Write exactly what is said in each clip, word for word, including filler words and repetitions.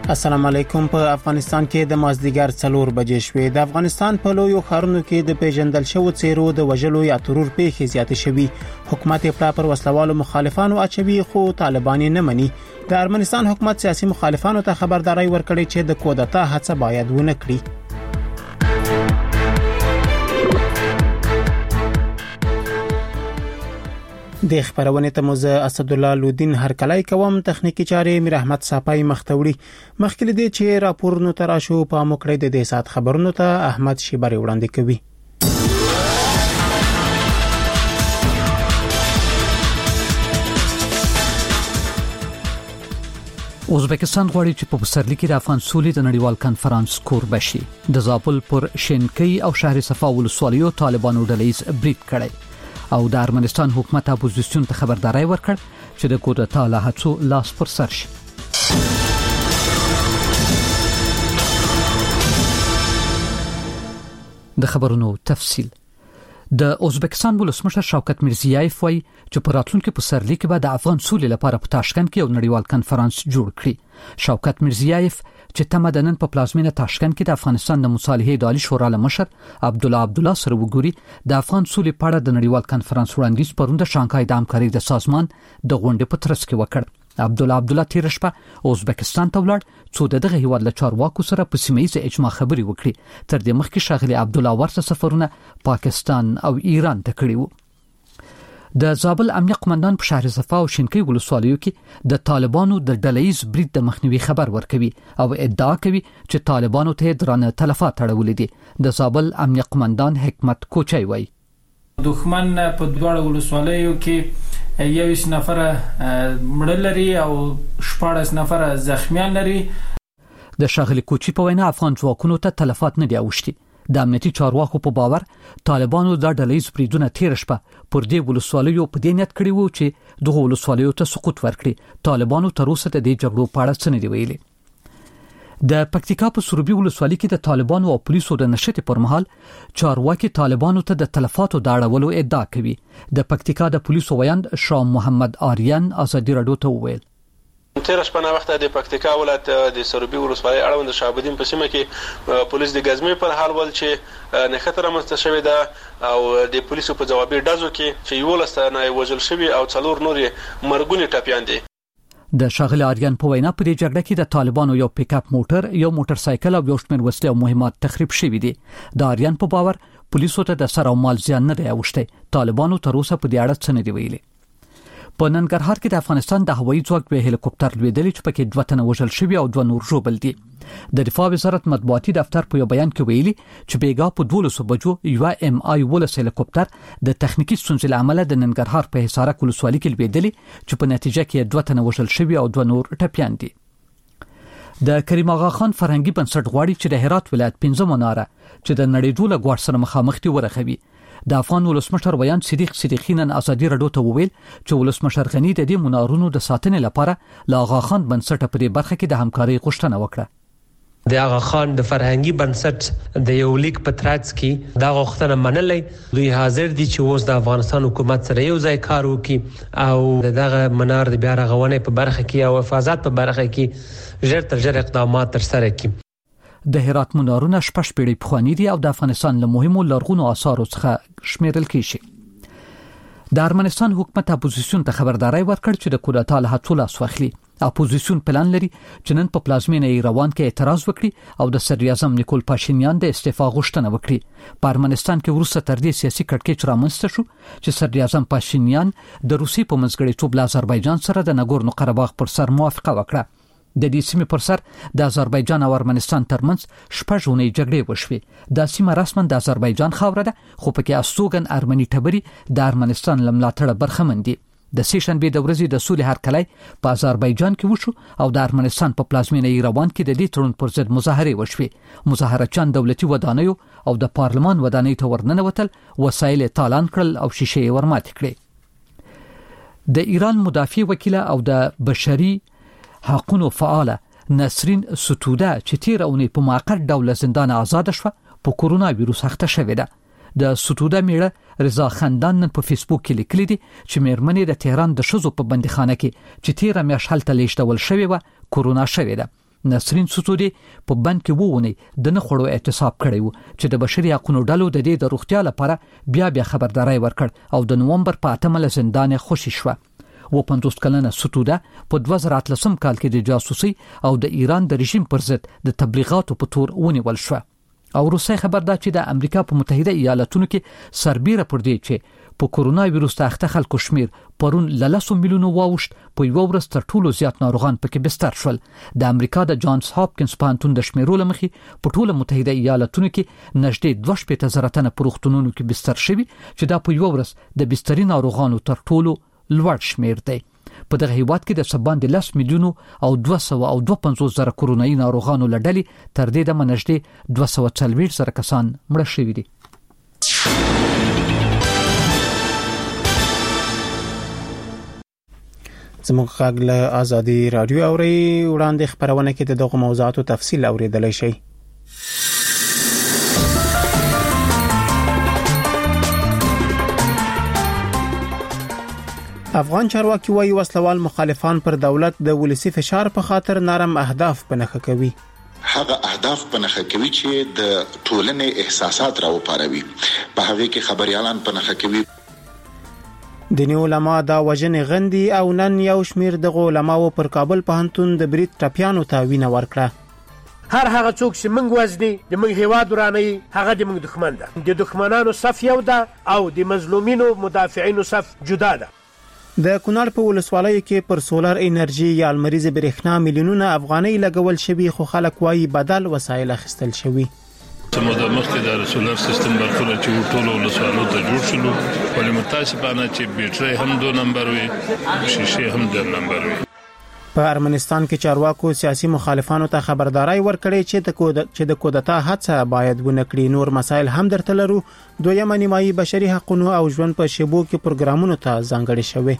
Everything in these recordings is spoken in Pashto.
السلام علیکم. په افغانستان کې د مازدیګر څلور بجې شوې. د افغانستان په لویو ښارونو کې د پیژندل شوو څیرو د وژلو یا ترور پیښې زیاتې شوي. حکومت یې پر وسلوالو مخالفانو اچوي خو طالبان نه مني. د ارمنستان حکومت سیاسي مخالفانو ته خبرداري ورکړي چې د کودتا هڅه باید ونه کړي. د خبرونه ته موزه اسد الله لودین هرکلای کوم. تخنیکی چارې میر احمد صافای مختوړي. مخکې دې چې راپورونو تراشو په موکړې د دې سات خبرونو ته احمد شیبری وړاندې کوي. ازبکستان غواړي چې په پسرلي کې د افغان سولې د نړیوال کانفرنس کوربه شي. د زابل پر شینکی او شهر صفا ولسوالیو طالبانو ډلې برید کړي او د ارمنستان حکومت اپوزیسیون ته خبرداري ورکړ چې د کودتا له هڅو لاس پر سر شي. د خبرونو تفصیل. د ازبکستان ولسمشر شوکت میرزیایف وایي چې په راتلونکي پسرلي کې به د افغان سولې لپاره په تاشکند کې یو نړیوال کانفرنس جوړ کړي. شوکت میرزیایف چې تمدنن په پلازمینه تاشکند کې د افغانستان د مصالحې د عالی شورا لمشر عبد الله عبد الله سره وګوري د افغان سولې په اړه د نړیوال کانفرنس وړاندیز پروند شانګهای د همکارۍ د سازمان د غونډې په ترڅ کې وکړ. عبد الله عبد الله تیر شپه ازبکستان ته ولاړ څو دغه هیواد له چارواکو سره په سیمه ییز اجماع خبري وکړي. تر دې مخکې شاغلي عبد الله ورته سفرونه پاکستان او ایران ته کړي وو. د زابل امنیه قومندان په شهر صفا او شینکی ولسوالیو کې د طالبانو د ډلهیز برید د مخنیوي خبر ورکوي او ادعا کوي چې طالبانو ته درانه تلفات اړولې دي. د زابل امنیه قومندان حکمت کوچي وایي دښمن په دواړو ولسوالیو کې یویش نفر مړه لري او شپاړس نفر زخمیان لري. د شاغلي کوچي په وینا افغان ځواکونو ته تلفات نه دی اوښتي. د امنیتي چارواکو په باور طالبانو د ډلهیز بریدونه تیر شپه پر دې ولسوالیو په دې نیت کړی وو چې دغه ولسوالیو ته سقوط ورکړي. طالبانو تر اوسه د دې جګړو په اړه څه نه دی ویلي. د پکتیکا په سروبي ولسوالۍ کې د طالبانو او پولیسو د نشټې پر مهال چارواکي طالبانو ته د تلفاتو د اړولو ادعا کوي. د پکتیکا د پولیسو ویاند شاه محمد آریان ازادي رادیو ته وویل تیر شپه نه وخت د پکتیکا ولایت د سروبي ولسوالۍ اړوند شعبدین په سیمه کې پولیس د غزمې پر حال ول چې نه خطر رامنځته شوی ده او د پولیسو په جوابي ډزو کې چې یو لسنه وژل شوی او څلور نورې مرګونی ټاپیان دي. د شاغلي آریان په وینا په دې جګړه کې د طالبانو یو پیک اپ موټر یو موټر سایکل او یو شمېر وسلې او مهمات تخریب شوي دي. د آریان په باور پولیسو ته د سر او مال زیان نه دی اوښتی. طالبانو تر اوسه په دې اړه څه نه دی ویلي. په ننګرهار کې د افغانستان د هوایي ځواک به هلیکوپټر لویدلی چې پکې دوه تنه وژل شوي او دوه نور ژوبل دي. د دفاع وزارت مطبوعاتي دفتر په یو بیان کې ویلي چې بیګا په دولسو بجو یو ام آی ولس هلیکوپټر د تخنیکی ستونزې له امله د ننګرهار په حصارک ولسوالۍ کې لویدلی چې په نتیجه کې دوه تنه وژل شوي او دوه نور ټپیان دي. د کریم آغا خان فرهنګي بنسټ غواړي چې د هرات ولایت پنځه مناره چې د نړۍ ډوله ګواښ سره مخامخ دي ورخوي. د افغان ولسمشر ویان صدیق صدیقی نن ازادي رادیو ته وویل چې ولسمشر غنی د دې منارونو د ساتنې لپاره له آغا خان بنسټ په برخه کې د همکارۍ غوښتنه وکړه. د آغا خان د فرهنګي بنسټ د یو لیک په ترڅ کې دا غوښتنه منلې. دوی حاضر دي چې اوس د افغانستان حکومت سره یو ځای کار وکړي او دغه منار د بیا رغونې په برخه کې او حفاظت په برخه کې ژر تر ژره اقدامات ترسره کړي. د هرات منارونه شپږ پیړۍ پخواني دي او د افغانستان له مهمو لرغونو آثارو څخه شمیرل کیږي. د ارمنستان حکومت اپوزیسیون ته خبرداري ورکړ چې د کودتا له هڅو لاس واخلي. اپوزیسیون پلان لري چې نن په پلازمینه ایروان کې اعتراض وکړي او د صدر اعظم نیکول پاشینیان د استعفا غوښتنه وکړي. په ارمنستان کې وروسته تر دې سیاسي کړکېچ رامنځته شو چې صدر اعظم پاشینیان د روسي په منځګړیتوب له آذربایجان سره د ناګورنو قرهباغ پر سر موافقه وکړه. د دې سیمې پر سر د آذربایجان او ارمنستان ترمنځ شپږ اونۍ جګړې وشوې. دا سیمه رسما د آذربایجان خاوره ده خو پکې استوګن ارمني ټبري د ارمنستان له ملاتړه برخمن دي. د سې شنبې د ورځې د سولې هرکلی په آذربایجان کې وشو او د ارمنستان په پلازمینه ایروان کې د دې تړون پر ضد مظاهرې وشوې. مظاهرچیان دولتي ودانیو او د پارلمان ودانۍ ته ورننوتل، وسایل تالان کړل او شیشې ورماتې کړې. د ایران مدافع وکیل او د بشري حقوقو فعاله نسرین ستوده چې تیر اونۍ په موقت ډول زندان آزاد شوه په کورونا وایروس اخته شوې ده. د ستوده میړه رضا خندان نن په فیسبوک کې لیکلي دي چې مېرمنې د تهران د ښځو په بندیخانه کې چې تیر میاشت هلته لیږدول شوې وه کورونا شوې ده. نسرین سوتودي په بند کې وونه د نخړو اعتصاب کړی و چې د بشري حقوقو ډلو د دې د روغتیا لپاره بیا بیا خبرداري ورکړ او د نومبر په اتمه زندان خوشی شو. و پنځوس کلنه ستوده په دوه زره اتلسم کال کې د جاسوسي او د ایران د رژیم پر ضد د تبلیغاتو په تور ونیول شو. او روسي خبر دا چې د امریکا په متحده ایالاتونو کې سربېره پر دې چې په کورونا وایروس ته اخته خلکو شمیر پرون لسو میلیونو واوښت په یو ورځ تر ټولو زیات ناروغان پکې بستر شول. د امریکا د جانز هاپکینز پوهنتون د شمیرو لمخې په ټوله متحده ایالاتونو کې نږدې دوه شپېته زره تنه په روغتونونو کې بستر شوي چې دا په یو ورځ د بستري ناروغانو تر ټولو لوړ شمیر دی. په دغه هیواد کې د سبان د لس میلیونو او دوه سوه او دوه پنځوس زره کورونایي ناروغانو لړلې تر دې د منځدې دوه سوه څلوېښت زره کسان مړه شوي دي. زموږ غږ له آزادي رادیو اوري وړاندې خبرونه کې د دغه موضوعاتو تفصیل اوریدلای شئ. افغان چارواکي وايي وسلوال مخالفان پر دولت د ولسی فشار په خاطر نرم اهداف پنهخه کوي. هغه اهداف پنهخه کوي چې د ټولنې احساسات راوپاروي. په هغه کې خبريالان پنهخه کوي. دیني علما دا وجنې غندي او نن یو شمیر د علماو پر کابل پوهنتون د بریټ ټاپیانو ته وینه ورکړه. هر هغه څوک چې موږ وزني د موږ هیواد ورانه هغه د موږ دښمن ده. د دښمنانو صف یو ده او د مظلومینو مدافعینو صف جدا ده. د کونړ په ولسوالۍ کې پر سولر انرژي یا المریز برېښنا میلیونونه افغانۍ لګول شوي خو خلک وايي بدل وسایل اخیستل شوي. سمو د مخکې د سولر سیستم برخه چې ټول ولسوالو ته جوړ شلو ولې متاسفانه چې بیټرۍ هم دو نمبر وي شیشې هم د نمبر وي. په ارمنستان کې چارواکو سیاسي مخالفانو ته خبرداري ورکړې چې د کود چې د کودتا هڅه باید ونکړي. نور مسایل هم درته لرو. دویمه نیمایي بشري حقوقو او ژوند په شیبو کې پروګرامونو ته ځانګړي شوي.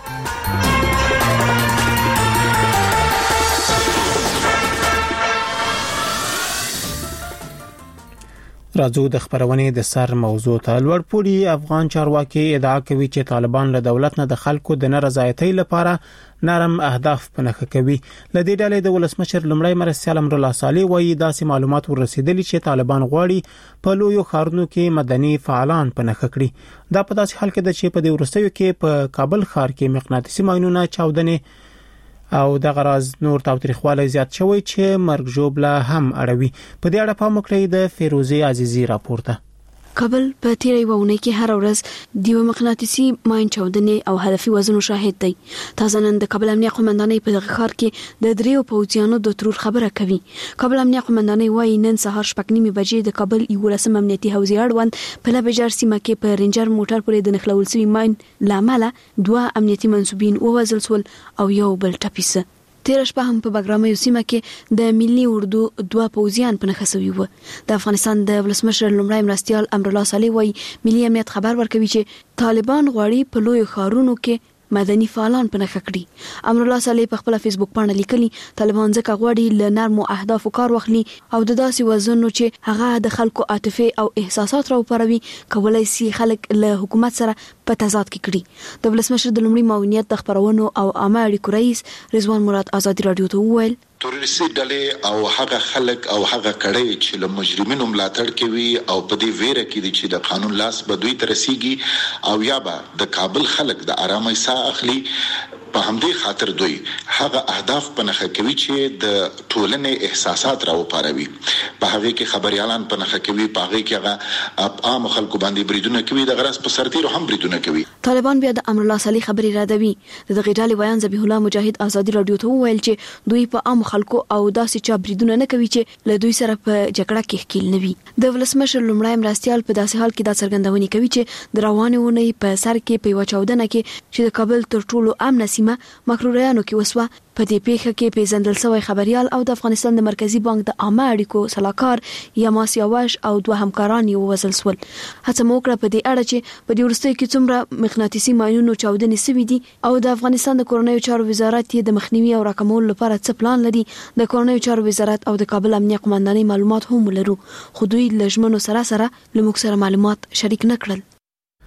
راځو د خبرونې د سر موضوع ته. لوړپوړي افغان چارواکي ادعا کوي چې طالبان له دولت نه د خلکو د نارضایتۍ لپاره نرم اهداف پنهخه کوي. لدې ډلې د ولسمشر لمړی مرستیال امر الله صالح وایي داسې معلومات ورسېدلي چې طالبان غواړي په لویو ښارونو کې مدني فعالان پنهخه کړي. دا په داسې حال کې ده چې په دې وروستیو کې په کابل ښار کې مقناطیسي ماینونه چاودنې او د غراز نور تاوتریخواله زیات شوی چې مرګ ژوبله هم اړوي. په دې اړه پام وکړئ د فیروزي عزیزی راپورته. کابل په تیرې وونه کې هر ورځ دیو مقناطیسي ماین چاودنې او هدفي وزنو شاهد دی. تازه نن د کابل امنیه قومندانۍ په دغه ښار کې د دریو پوځیانو د ترور خبره کوي. کابل امنیه قومندانۍ وايي نن سهار شپږ نیمې بجې د کابل یولسم امنیتي حوزې اړوند په لبجار سیمه کې په رینجر موټر پورې د نښلول شوی ماین لامل دوه امنیتي منسوبین ووژل شول او یو بل ټپي. تیر شپه هم په بګرامه سیمه کې د ملي اردو دوه پوځیان په نښه شوي وو. د افغانستان د ولسمشر لمړی مرستیال امر الله صالح وايي ملي امنیت خبر ورکوي چې طالبان غواړي په لوی ښارونو کې مدني فعالان په نښه کړي. امر الله صالح په خپل فیسبوک باندې لیکلي طالبان ځکه غواړي ل نرمو اهدافو کار واخلي او د داسې وزنو چې هغه د خلکو عاطفه او احساسات راوپاروي کولای شي خلک له حکومت سره په تضاد کې کړي. د ولسمشر د لمړي معاونیت د خبرونو او عامه اړیکو رئیس رضوان مراد آزادي رادیو ته وویل تروریستي ډلې او هغه خلک او هغه کړي چې له مجرمینو ملاتړ کوي او په دې ویره کې دي چې د قانون لاس به دوی ترسيږي او یا به د کابل خلک د آرامۍ ساه اخلي. په همدې خاطر دوی هغه اهداف پنهخه کوي چې د ټولنې احساسات راوپاروي. په هغه کې خبريالان پنهخه کوي، په هغه کې هغه عام خلکو باندې بریدونه کوي، د غرض په سرتیرو هم بریدونه کوي. طالبان بیا د امر الله صالح خبري رادوي. د دغه ډلې ویان ذبیح الله مجاهد آزادي رادیو ته وویل چې دوی په عام خلکو او داسې چا بریدونه نه کوي چې له دوی سره په جګړه کې ښکیل نه وي. د ولسمشر لمړی مرستیال په داسې حال کې دا څرګندونه کوي چې د روانې ونې په سر کې په یو چاودنه کې چې د کابل تر ټولو امن سیمه مکروریانو کې وسوه په دې پیښه کې پیژندل شوی خبريال او د افغانستان د مرکزی بانک د عامه اړیکو صلاحکار یماس یواش او دوه همکاران یې ووژل شول. هڅه موکړه په دې اړه چې په دې وروستیو کې څومره مقناطیسي ماینونو چاودنې شوي دي او د افغانستان د کورنیو چارو وزارت یې د مخنیوي او راکمولو لپاره څه پلان لري. د کورنیو چارو وزارت او د کابل امنیه قومندانۍ معلومات هم لرو خو دوی له ژمنو سره سره له موږ سره معلومات شریک نه کړل.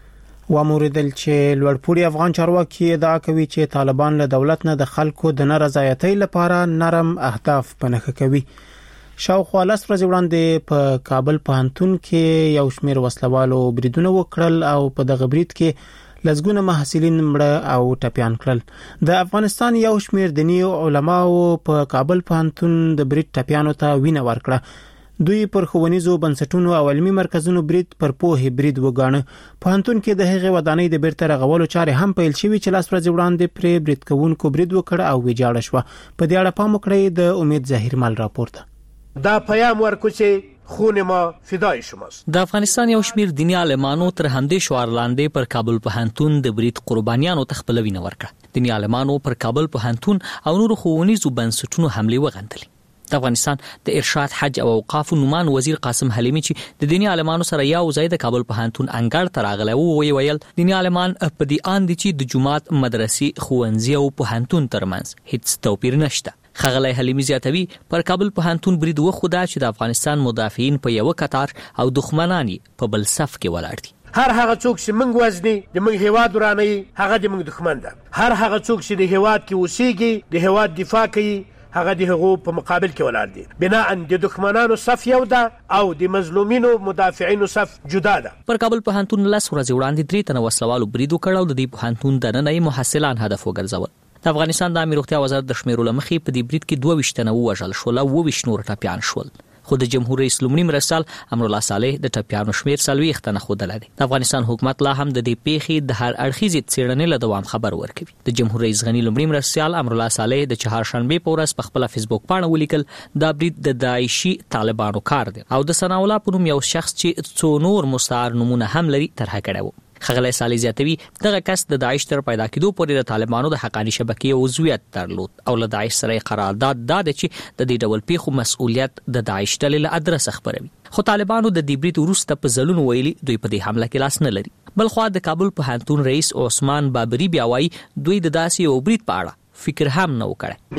واموریدل چې لوړپوړي افغان چارواکي ادعا کوي چې طالبان له دولت نه د خلکو د نارضایتۍ لپاره نرم اهداف پنهخه کوي. شاوخوا لاس ورځې وړاندې په کابل پوهنتون کې یو شمېر وسلوالو بریدونه وکړل او په دغه برید کې لزګونه محصلین مړه او ټپيان کړل. د افغانستان یو شمېر دیني علماو په کابل پوهنتون د برید ټپيانو ته وینه ورکړه. دوی پر ښوونیزو بنسټونو او علمي مرکزونو برید پر پوهې برید وګاڼه. پوهنتون کې د هغې ودانۍ د بیرته رغولو چارې هم پیل شوې چې لاس ورځې وړاندې پرې برید کوونکو برید وکړ او ویجاړه شوه. په دې اړه پام وکړئ د امید ظاهرمل راپورته. دا پیام ورکو چې خون ما فدای شماست. د افغانستان یو شمیر دیني عالمانو تر همدې شعار لاندې پر کابل پوهنتون د برید قربانیانو ته خپل وینه ورکړه. دیني عالمانو پر کابل پوهنتون او نورو ښوونیزو بنسټونو حمله وغندلې. د افغانستان د ارشاد حج او اوقاف نومان وزیر قاسم حلیمی چې د دیني عالمانو سره یو ځای د کابل پوهنتون انګړ ته راغلی وو وی ویل دیني عالمان په دې اند چې د جماعت مدرسې ښوونځي او پوهنتون ترمنځ هیڅ توپیر نشته. خغلی حلیمی زیاتوي پر کابل پوهنتون برید وخوده چې د افغانستان مدافعین په یو قطار او دښمنان په بل صف کې ولاړ دي. هر هغه څوک چې موږ وزني د موږ هیواد ورانوي هغه د موږ دښمن ده. هر هغه څوک چې د هیواد کې اوسېږي د هیواد دفاع کوي هغه د هغو په مقابل کې ولاړ دي. بنا ان د دښمنانو صف یو ده او د مظلومینو مدافعینو صف جدا ده. پر کابل پوهنتون لاس ورځې وړاندې درې تنه وسلوالو برید وکړ او د دې پوهنتون دننه یې محصلان هدف وګرځول. د افغانستان د امیر روغتیا وزارت د شمیرو له مخې په دې برید کې دوه ویشت تنه ووژل شول او اووه ویشت نور ټپیان شول. خو د جمهور رئیس لومړي مرستیال امرالله صالح د ټپیانو شمیر څلوېښت تنه ښودلی دی. د افغانستان حکومت لا هم د دې پیښې د هر اړخیزې څېړنې له دوام خبر ورکوي. د جمهور رئیس غني لومړي مرستیال امرالله صالح د چهارشنبې په ورځ په خپله فیسبوک پاڼه ولیکل دا برید د داعشي طالبانو کار دی او د ثناء الله په نوم یو شخص چې څو نور مستعار نومونه هم لري طرحه کړی و. خغلی صالح زیاتوي دغه کس د داعش تر پیدا کېدو پورې د طالبانو د حقاني شبکې عضویت درلود او له داعش سره قرارداد دا دی چې د دې ډول پیښو مسؤلیت د داعش ډلې له ادرسه خبروي. خو طالبانو د دې برید وروسته په ځلونو ویلي دوی په دې حمله کې لاس نه لري. بلخوا د کابل پوهنتون رئیس عثمان بابري بیا وایي دوی د داسې یو برید په اړه فکر هم نه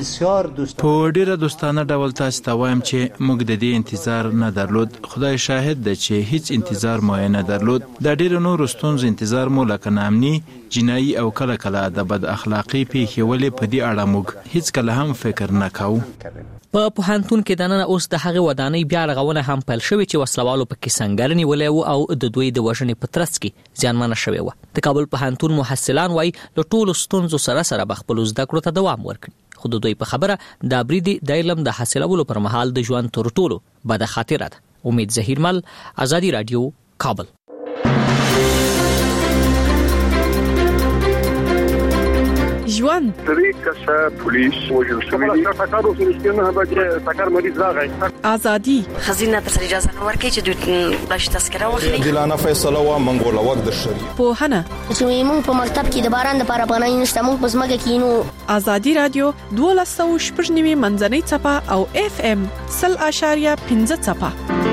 وکړي. په ډیره دوستانه ډول تاسو ته وایم چې موږ د دې انتظار نه درلود. خدای شاهد دی چې هیڅ انتظار مو نه درلود. د ډیره نور ستونزو انتظار مو لکه نامني جنایي او کله کله د بد اخلاقی پیښې ولې په دې اړه موږ هیڅ کله هم فکر نه کوو. په پوهنتون کې دننه اوس د هغې ودانۍ بیا رغونه هم پیل شوې چې وسلوالو پکې سنګر نیولی و او د دوی د وژنې په ترڅ کې زیانمنه شوې وه. د کابل پوهنتون محصلان وایي له ټولو ستونزو سره سره به خپلو زده کړو ته دوام ورکړي. خو د دوی په خبره دا برید د علم د حاصلولو پر مهال د ژوند تر ټولو بده خاطره ده. امید ظهیرمل، ازادي رادیو، کابل. ژوند درې کسه پولیس وژل شوي دي. ټکر وسو نه به چې ټکر مریض راغی. ازادي خزینه تر اجازه نه ورکړي چې دوی باش تذکره واخلي. دلانه فیصله وا منګول وخت د شری. پوهنه چې موږ په مکتب کې د باران لپاره پناه نشته موږ په ځمکه کې نو. ازادي رادیو دولس سوه شپږ نوي منځنۍ څپه او اف ام صفر اشاریه پنځه څپه.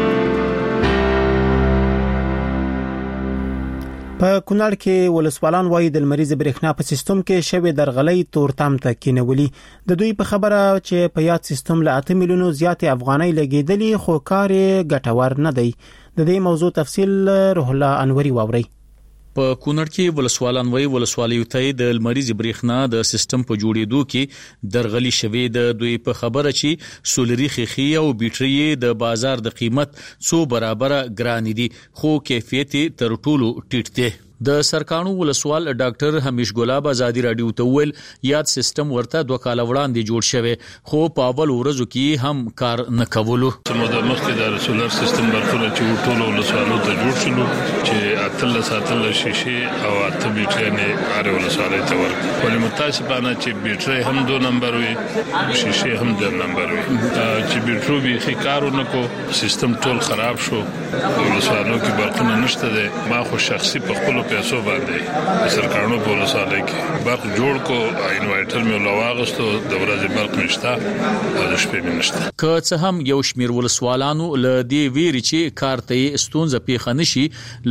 په کونړ کې ولسوالان وایي د لمریز برېښنا په سیستم کې شوې درغلۍ تورتم ته کېنولي. د دوی په خبره چې په یاد سیستم له اته میلیونو زیاتې افغانۍ لګېدلې خو کار یې ګټور نه دی. د دې موضوع تفصیل روح الله انوري واوري. په کونړ کې ولسوالان وایي ولسوالیو ته د لمریز برېښنا د سیستم په جوړېدو کې درغلي شوې ده. دوی په خبره چې سولري خېخي او بیټري د بازار د قیمت څو برابره ګران دي خو کیفیت تر ټولو ټیټ دی. د سرکانو ولسوال ډاکټر همیش ګلاب ازادي رادیو ته ویل یاد سیستم ورته دوه کال وړاندې جوړ شوی خو په اول ورځو کې هم کار نه کولو. سمو د مخکې د سولر سیستم برخه چې ټول ولسوالو ته جوړ شلو چې اتل ساتل شیشه او اته بیټري نه اړ ولسوالۍ ته ورک. ولې متاسفانه چې بیټري هم دو نمبر وي شیشه هم د نمبر وي چې بیټرو به خې کارونه کو سیستم ټول خراب شو. ولسوالو کې برقونه نشته ده. ما خو شخصي په خپل پیسو باندې سرکارونو په ولسوالۍ کې برق جوړ کو انورټر مې لواغستو د ورځې برق نشته او د شپې مې نشته. که څه هم یو شمیر ولسوالانو له دې ویري چې کار ته ستونزه پیښه نشي له غږ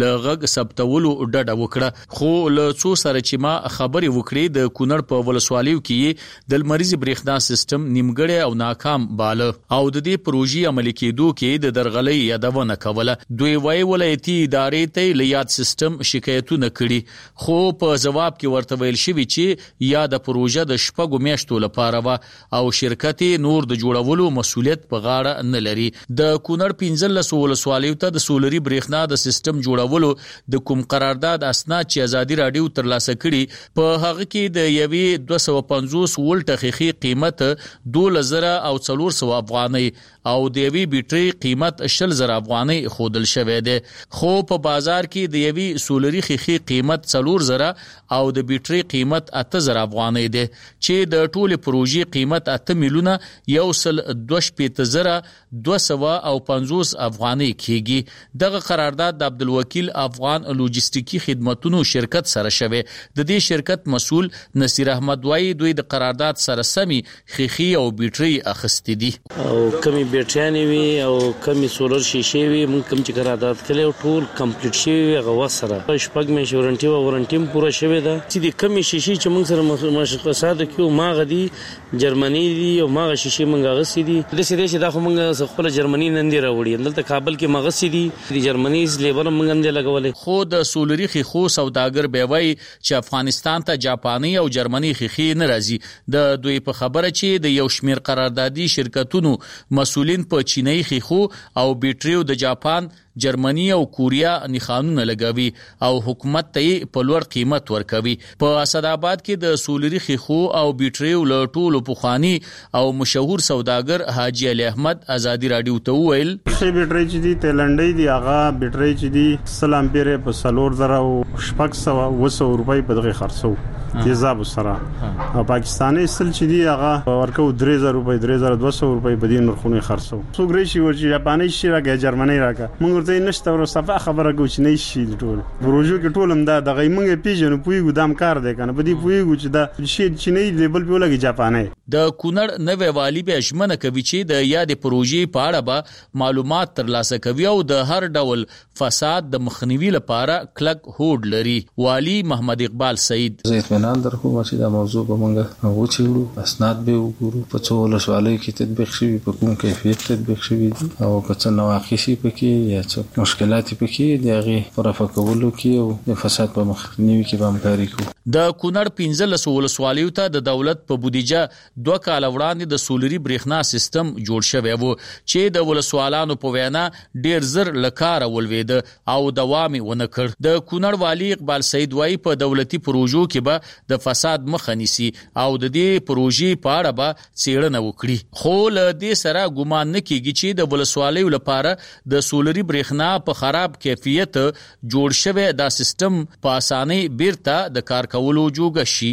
غږ ثبتولو ډډه وکړه. خو له څو سره چې ما خبرې وکړې د کونړ په ولسوالیو کې د لمریز برېښنا سیستم نیمګړی او ناکام باله او د دې پروژې عملي کېدو کې د درغلۍ یادونه کوله. دوی وايي ولایتي ادارې ته له یاد سیستم شکایتونه کړي خو په جواب کې ورته ویل شوی چې یا د پروژه د شپږو میاشتو لپاره و او شرکت نور د جوړولو مسؤلیت په غاړه نه لري. د کونړ پنځلس ولسوالیو ته د سولري برېښنا د سیستم جوړولو د کوم قرارداد اسناد چې ازادي رادیو ترلاسه کړي په هغه کې د یوې دوه سوه پنځوس ولټه خخي قیمت دولس زره او څلور سوه افغانۍ او د یوې بیټرۍ قیمت شل زره افغانۍ خودل شوی دی. خو په بازار کې د یوې سولري خخي قیمت څلور زره او د بیټرۍ قیمت اته زره افغانۍ دی چې د ټولې پروژې قیمت اته میلیونه یو سل دوه شپېته زره دوه سوه او پنځوس افغانۍ کېږي. دغه قرارداد د عبدالوکیل افغان لوجستیکي خدماتونو شرکت سره شوی. د دې شرکت مسؤل نصیر احمد وايي دوی د قرارداد سره سمي خخي او بیټرۍ اخستې دي او کمی بیټریانې وي او کمی سولر شیشې وي. موږ کوم چې قرارداد کړی ټول کمپلیټ شوی هغه سره شپږ میاشتې وارنټي او وارنټي پوره شوی ده چې د کمی شیشې چې موږ سره مشخصات کوي ماغه دي جرمني دي او ماغه شیشې موږ غسې دي د سې چې دا خو موږ خپل جرمني نن دی راوړي دلته کابل کې مغسې دي د جرمني لیبل موږ هم دی لګولې. خو د سولري خخو سوداګر به وایي چې افغانستان ته جاپاني او جرمني خخي نه راځي. د دوی په خبره چې د یو شمیر قراردادي شرکتونو مسولین په چینایي خخو او بیټریو د جاپان جرمني او کوریا نښانونه لګوي او حکومت ته په لوړ قیمت ورکوي. په اسداباد کې د سولري خخو او بیټریو له ټولو پخوانی او مشهور سوداګر حاجی علي احمد ازادي رادیو ته وویل چې بیټری چې دي تلنډي دي هغه بیټری چې دي سلام پیره په سلور زره او شپږ سوه اوه سوه روپۍ په دغه خرڅو تیزاب سره او پاکستاني سل چې دی هغه ورکو درې زره روپۍ درې زره دوه سوه روپۍ بدین نرخونه خرڅو. څو ګری شي ورچې جاپاني شي راګه جرمني راګه موږ ته نشته ور صفه خبره کوي چې نه شي ټول پروژو کې ټول هم دا دغه موږ پیژنو پوي ګدام کار دی کنه بدی پوي چې دا شي چې نه لیبل په لګي جاپاني. د کونړ نوې والی به اشمنه کوي چې د یاد پروژې په اړه به معلومات ترلاسه کوي او د هر ډول فساد د مخنیوي لپاره کلک هوډ لري. والی محمد اقبال سعید زه اطمینان درکوم چې دا موضوع به موږ وڅېړو اسناد به وګورو په څو ولسوالیو کې تطبیق شوي په کوم کیفیت تطبیق شوي دي او که څه نواقص پکې یا څه مشکلات پکې د هغې په رفع کولو کې او د فساد په مخنیوي کې به همکاري کوو. د کونړ پنځلس ولسوالیو ته د دولت په بودیجه دوه کاله وړاندې د سولري برېښنا سیستم جوړ شوی و چې د ولسوالانو په وینا ډیر زر لکاره ولوېده او دوام یې ونه کړ. د کونړ والی اقبال سعید وايي په دولتي پروژو کې به د فساد مخه نیسي او د دې پروژې په اړه به څېړنه وکړي. خو له دې سره ګمان نه کیږي چې د ولسوالیو لپاره د سولري برېښنا په خراب کیفیت جوړ شوی دا سیستم په اسانۍ بیرته د کار کولو جوګه شي.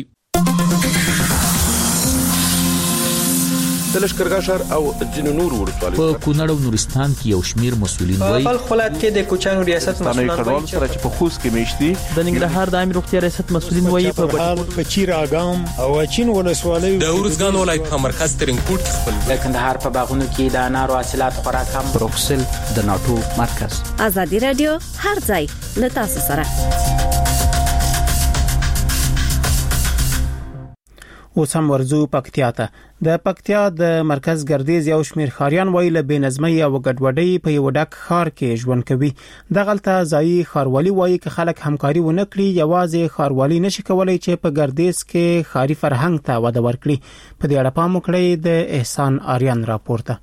د لشکرګاه ښار او ځینو نورو ولسوالیو په کونړ او نورستان کې یو شمیر مسؤلین وایي په خپل کې د کوچانو ریاست مسؤلین وایي چې په خوست کې میشتي د ننګرهار د عامه روغتیا ریاست مسؤلین وایي په بهار په چیر اګام او چین ولسوالیو د ورزګان ولایت په مرکز ترنکوټ خپل د کندهار په باغونو کې د انارو حاصلات خوراک هم بروکسل د ناتو مرکز. ازادي رادیو هر ځای له تاسو سره. اوس هم ورزو پکتیا ته. د پکتیا د مرکز ګردیز یو شمیر خاریان وایي له بېنظمۍ او ګډوډۍ په یو ډک ښار کې ژوند کوي. دغلته ځایي ښاروالي وایي که خلک همکاري ونه کړي یوازې ښاروالي نشي کولی چې په ګردیز کې ښاري فرهنګ ته وده ورکړي. په دې اړه پام وکړئ د احسان آریان راپورته.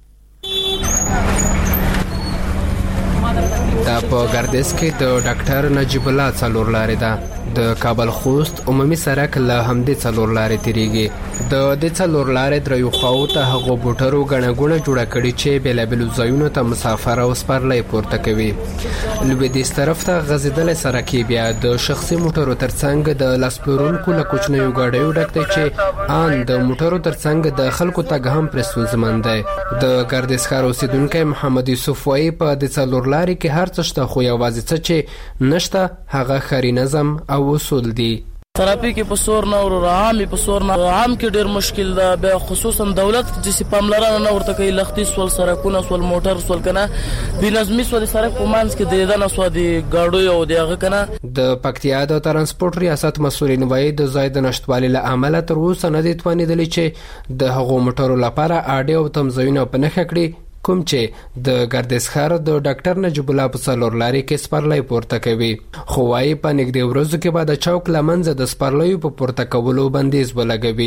دا په ګردیز کې د ډاکټر نجیب الله څلور لارې ده. د کابل خوست عمومي سړک له همدې څلور لارې تیریږي. د دې څلور لارې دریو خواو ته هغو بوټرو ګڼه ګوڼه جوړه کړې چې بېلابېلو ځایونو ته مسافر او سپرلی پورته کوي. لویدیځ طرف ته غځېدلی سړک یې بیا د شخصي موټرو ترڅنګ د لاس پلورونکو له کوچنیو ګاډیو ډک دی چې ان د موټرو ترڅنګ د خلکو تګ هم پرې ستونزمن دی. د ګردیز ښار اوسیدونکی محمد یوسف وایي په دې څلور لارې کې هر څه شته خو یوازې څه چې نشته هغه ښاري نظم او اصول دي. تراپی کې په سور نه ور عامي په سور نه عام کې ډیر مشکل ده، به خصوصا دولت چې پاملرنه نه ورته کوي، لختي سول سرکونه سول موټر سول کنه بنظمي سول سرک په مانس کې د دنه سو دي گاډو او دغه کنه. د پکتیا د ترانسپورت ریاست مسولین وایي د زاید نشټوالي له عمله تر اوسه نه دي توانیدلی چې د هغو موټرو لپاره اډي او تمځایونه په نخښه کړي کوم چې د ګردسخر د ډاکټر نجیب الله په څلور لاري کې سپارلای پورته کوي، خو وايي په نږدې ورځو کې به د چوک لمنځه د سپارلایو په پورته کولو بندیز ولګوي.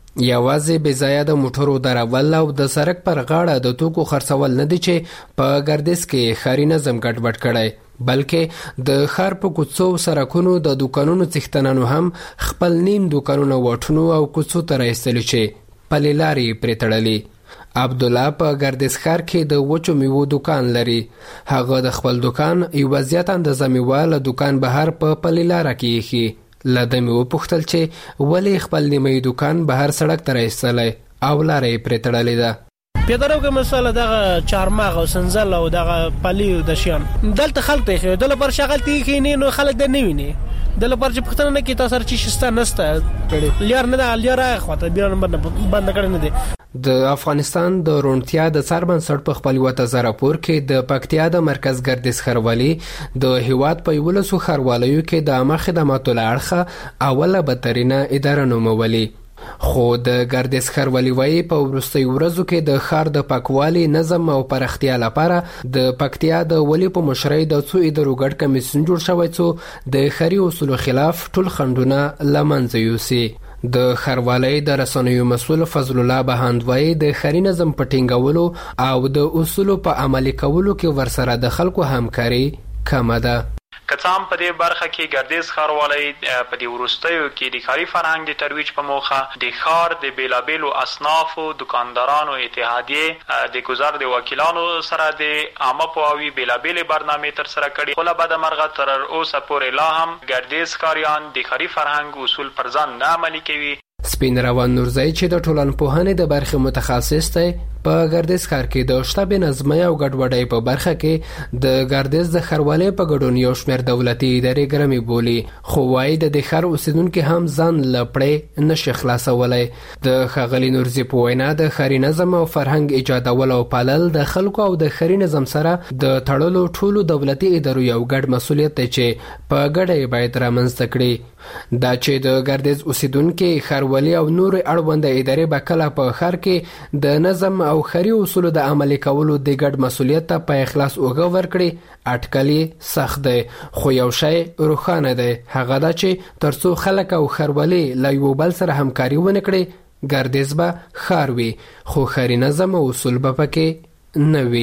یوازې بې ځایه د موټرو درول او د سړک پر غاړه د توکو خرڅول نه دي چې په ګردس کې ښاري نظم ګډوډ کړی، بلکې د ښار په کوڅو سړکونو د دوکانونو څښتنانو هم خپل نیم دوکانونه واټونو او کوڅو ته راایستلي چې پلې لارې پرې تړلي. عبد الله په ګردسخر کې د وچو میوو دکان لري، هغه د خپل دکان یو زیات اندازه میوه له دکان بهر په پلې لاره کې ایښي. له ده مې وپوښتل چې ولې خپل نیمه دکان بهر سړک ته راایستلی او لاره یې پرې تړلې ده. پیدرو کې مسله دغه چارماغ او سنځل او دغه پلی د شیان دلته خلک ته خو دل پر شغل تی کې نه نو خلک د نه ویني دل پر چې پختنه نه کې تاسو چې شسته نسته لیار نه د لیار اخواته بیا بند کړی نه دي. د افغانستان د رونتیا د سربن سړ په خپل وته زراپور کې د پکتیا د مرکز ګردسخر والی د هیواد په ولسو خروالایو کې د عامه خدماتو لړخه اوله بدترینه اداره نومولي، خو د ګردسخر والی وايي په ورستي ورځو کې د خار د پاکوالي نظم او پرختیا لپاره د پکتیا د ولی په مشرۍ د څو ادارو ګډ کمیسیون جوړ شوی څو د خري اصول خلاف ټول خندونه لمنځه یوسي. د خروالۍ د رسنیو مسؤل فضل الله بهاندوی د خري نظم په ټینګولو او د اصولو په عملي کولو کې ورسره د خلکو همکاري کمه ده. کڅام په دې برخه کې ګردیز خاروالۍ په دې ورستیو کې د ښاري فرهنګ د ترویج په موخه د ښار د بیلابیلو اصنافو دکاندارانو اتحادیې د ګذر د وکیلانو سره د عامه پوهاوي بیلابیلې برنامې ترسره کړي، خو له بده مرغه تر اوسه پورې لا هم ګردیز ښاریان د ښاري فرهنګ اصول پر ځان نه عملي کوي. سپین روان نورزی چې د ټولنپوهنې د برخې متخصص دی په ګردیز ښار کې د شته بې نظمۍ او ګډوډۍ په برخه کې د ګردیز د ښاروالۍ په ګډون یو شمېر دولتي ادارې ګرمې بولي، خو وایي د دې ښار اوسېدونکي هم ځان له پړې نشي خلاصولی. د ښاغلي نورزي په وینا د ښاري نظم او فرهنګ ایجادول او پالل د خلکو او د ښاري نظم سره د تړلو ټولو دولتي ادارو یو ګډ مسؤلیت دی چې په ګډه یې باید رامنځته کړي. دا چې د ګردیز اوسېدونکي ښاروالي او نورې اړونده ادارې به کله په ښار کې د نظم او خري اصولو د عملي کولو د ګډ مسؤلیت ته په اخلاص اوږه ورکړي، اټکل یې سخت دی، خو یو شی روښانه دی، هغه دا چې ترڅو خلک او ښاروالي له یو بل سره همکاري ونه کړي ګردیز به ښار وي، خو ښاري نظم او اصول به پکې نه وي.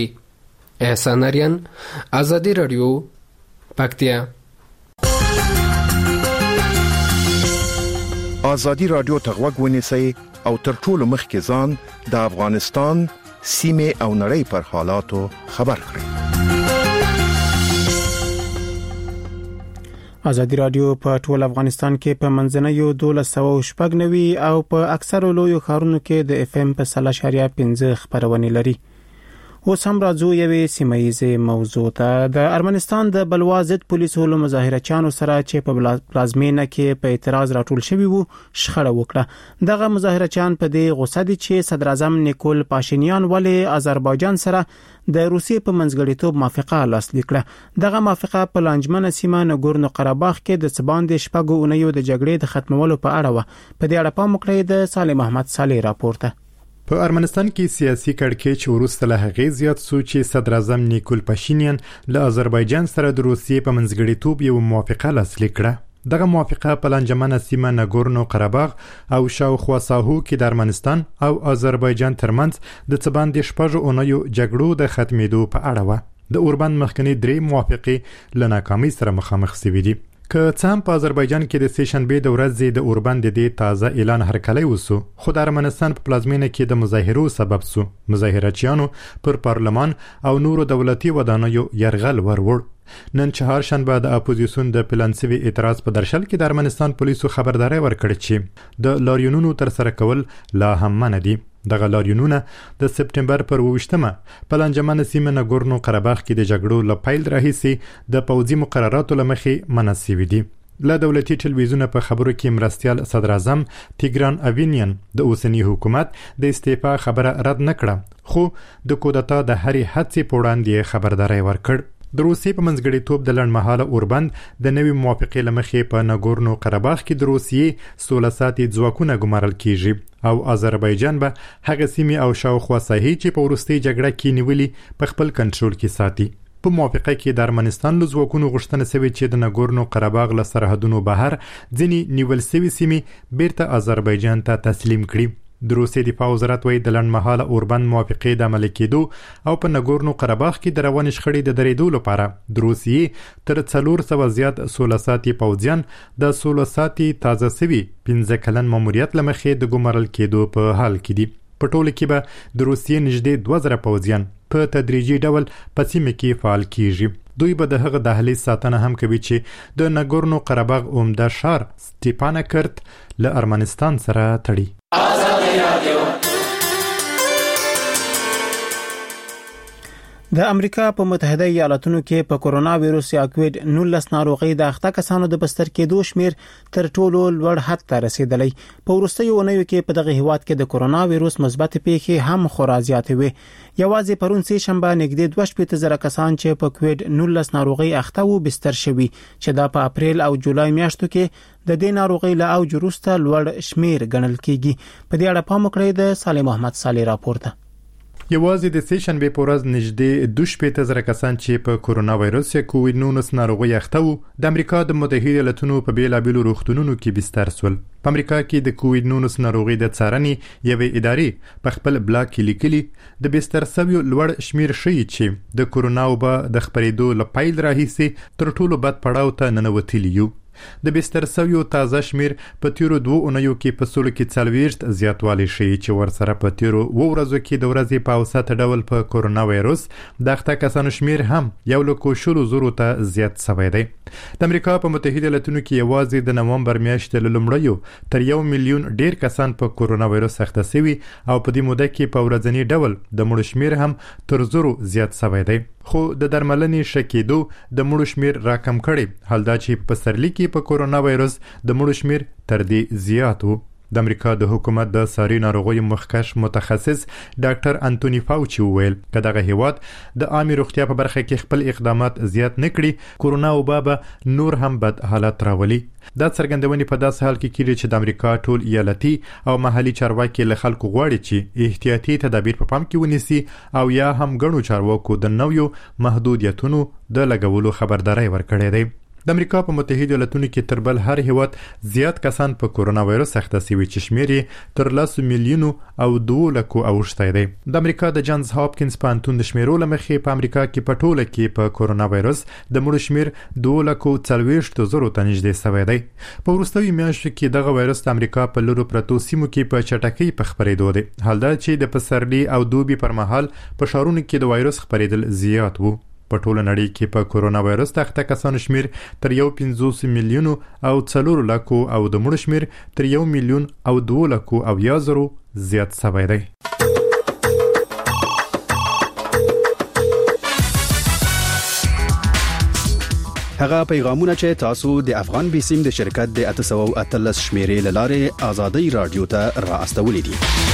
احسان اریان، ازادي راډیو، پکتیا. ازادي راډیو ته غوږ ونیسئ او تر ټولو مخکې ځان د افغانستان سیمه او نړۍ پر حالاتو خبر کړئ. ازادي راډیو په ټول افغانستان کې په منځنیو دولس سوه شپږ نوي او په اکثرو لویو ښارونو کې د اف ام په سل اشاریه پنځه خبرونه لري. اوس هم راځو یوې سیمایي موضوع ته. د ارمنستان د بلوا ضد پولیسو له مظاهرچیانو سره چې په پلازمینه کې په اعتراض راټول شوي وو شخړه وکړه. دغه مظاهرچیان په دې غوسه دي چې صدر اعظم نیکول پاشینیان ولې آذربایجان سره د روسیې په منځګړیتوب موافقه لاسلیک کړه. دغه موافقه په لانجمنه سیمه نګورنو قرهباغ کې د څباندې شپږو اونیو د جګړې د ختمولو په اړه و. په دې اړه پام وکړئ د صالح محمد صالح راپورته. په ارمنستان کې سیاسي کړکېچ وروسته له هغې زیات سو چې صدر اعظم نیکول پاشینیان له آذربایجان سره د روسیې په منځګړیتوب یو موافقه لاسلیک کړه. دغه موافقه په لانجمنه سیمه نګورنو قرهباغ او شاوخوا ساحو کې د ارمنستان او آذربایجان ترمنځ د څباندې شپږو اونیو جګړو د ختمېدو په اړه و. د اوربند مخکنی درې موافقې له ناکامۍ سره مخامخ شوي دي. که څه هم په آذربایجان کې د سه شنبې د ورځې د اوربند د تازه اعلان هرکلی وسو، خو د ارمنستان په پلازمینه کې د مظاهرو سبب سو. مظاهرچیانو پر پارلمان او نورو دولتي ودانیو یرغل ورور. نن چهارشنبه د اپوزیسیون د پلانسوي اعتراض په درشل کې د ارمنستان پولیسو خبرداري ورکړه چې د لاریونونو تر سره کول لا هم منع دي. دغه لاریونونه د سپټمبر پر اوویشتمه په لانجمنه سیمه نګورنو قرهباغ کې د جګړو له پیل راهیسې د پوځي مقرراتو له مخې منع شوي دي. له دولتي ټلویزیون په خبرو کې مرستيال صدر اعظم تیګران اوینین د اوسنی حکومت د استعفا خبره رد نکړه خو د کودتا د هرې هڅې په وړاندې خبرداري ورکړ. د روسیې په منځګړیتوب د لړمحاله اوربند د نوې موافقې لمخې په ناګورنو قرهباغ کې د روسیې سوله ساتي ځواکونه ګمارل کیږي او آذربایجان به هغه سیمې او شاوخوا ساحې چې په وروستۍ جګړه کې نیولې په خپل کنټرول کې ساتي. په موافقه کې د ارمنستان له ځواکونو غوښتنه شوې چې د ناګورنو قرهباغ له سرحدونو بهر ځینې نیول شوي سیمې بیرته آذربایجان ته تسلیم کړي. د روسیې دفاع وزارت وایي د لنډمهاله اوربند موافقې د عملي کېدو او په ناګورنو قرهباغ کې د روانې شخړې د درېدو لپاره د روسیې تر څلور سوه زیات سوله ساتي پوځیان د سوله ساتي تازه شوي پنځه کلن ماموریت له مخې د ګمارل کېدو په حال کې دي. په ټوله کې به د روسیې نږدې دوه زره پوځیان په تدریجي ډول په سیمه کې فعال کیږي. دوی به د هغه دهلیز ساتنه هم کوي چې د ناګورنو قرهباغ عمده ښار سټیپانکرت له ارمنستان سره تړي. د امریکا په متحده ایالاتونو کې په کورونا وایروس یا کووید نولس ناروغي د اخته کسانو د بستر کېدو شمیر تر ټولو لوړ حد ته رسیدلی. په وروستیو اونیو کې په دغه هیواد کې د کورونا وایروس مثبت پیښې هم خورا زیاتې وي. یوازې پرون سه شنبه نږدې دوه شپږ زره کسان چې په کووید نولس ناروغي اخته وو بستر شوي چې دا په اپریل او جولای میاشتو کې د دې ناروغي له اوج وروسته لوړ شمیر ګڼل کیږي. په دې اړه پام وکړئ د صالح محمد صالح راپورته. یوازې د سه شنبه په ورځ نږدې دوه شپږ زره کسان چې په کورونا وایروس یا کووید نولس ناروغي اخته وو د امریکا د متحده ایالاتونو په بیلابیلو روغتونونو کې بستر سول. په امریکا کې د کووید نولس ناروغي د څارنې یوې ادارې په خپل بلاګ کې لیکلي د بستر سویو لوړ شمیر ښیي چې د کورونا وبا د خپرېدو له پیل راهیسې تر ټولو بد پړاو ته ننوتلی یو. د بستر سویو تازه شمیر په تیرو دوه اونیو کې په سلو کې څلوېښت زیاتوالی ښیي چې ورسره په تیرو اووه ورځو کې د ورځې په اوسط ډول په کورونا وایروس د اخته کسانو شمیر هم یو لکو شلو زرو ته زیات شوی دی. د امریکا په متحده ایالاتونو کې یوازې د نومبر میاشتې له لومړیو تر یو میلیون ډیر کسان په کورونا وایروس اخته شوي او په دې موده کې په ورځني ډول د مړو شمیر هم تر زرو زیات شوی دی. خو د درملنې شکېدو د مړو شمیر راکم کړي. حال دا چې په پسرلي کې په کورونا وایروس د مړو شمیر تر دې زیات وو. د امریکا د حکومت د ساري ناروغیو مخکښ متخصص ډاکټر انټونی فاوچي وویل چې دغه هیواد د عامه روغتیا په برخه کې خپل اقدامات زیات نکړي کورونا وبا به نور هم بد حالت راولي. دا څرګندونې په داسې حال کې کیږي چې د امریکا ټول ایالتي او محلي چارواکي له خلکو غواړي چې احتیاطي تدابیر په پام کې ونیسي او یا هم ګڼو چارواکو د نویو محدودیتونو د لګولو خبرداري ورکړې ده. د امریکا په متحده ایالاتونو کې تر بل هر هیواد زیات کسان په کورونا وایروس اخته شوي چې شمیر یې تر لس میلیونو او دوه لکو اوښتی دی. د امریکا د جانز هاپکینز پوهنتون د شمیرو له مخې په امریکا کې په ټوله کې په کورونا وایروس د مړو شمیر دوه لکو څلوېښت زرو ته نږدې شوی دی. په وروستیو میاشتو کې دغه وایروس د امریکا په لرو پرتو سیمو کې په چټکۍ په خپرېدو دی. حال دا چې د پسرلي او دوبي پر مهال په ښارونو کې د وایروس خپرېدل زیات وو. په ټوله نړۍ کې په کورونا وایروس د اخته کسانو شمیر تر یو پنځوس میلیونو او څلور لکو او د مړو شمیر تر یو میلیون او دوه لکو او یا زرو زیات شوی دی. هغه پیغامونه چې تاسو د افغان بیسیم د شرکت د اته سوه او اتلس شمیرې لاره آزادۍ رادیو ته راستولې دي.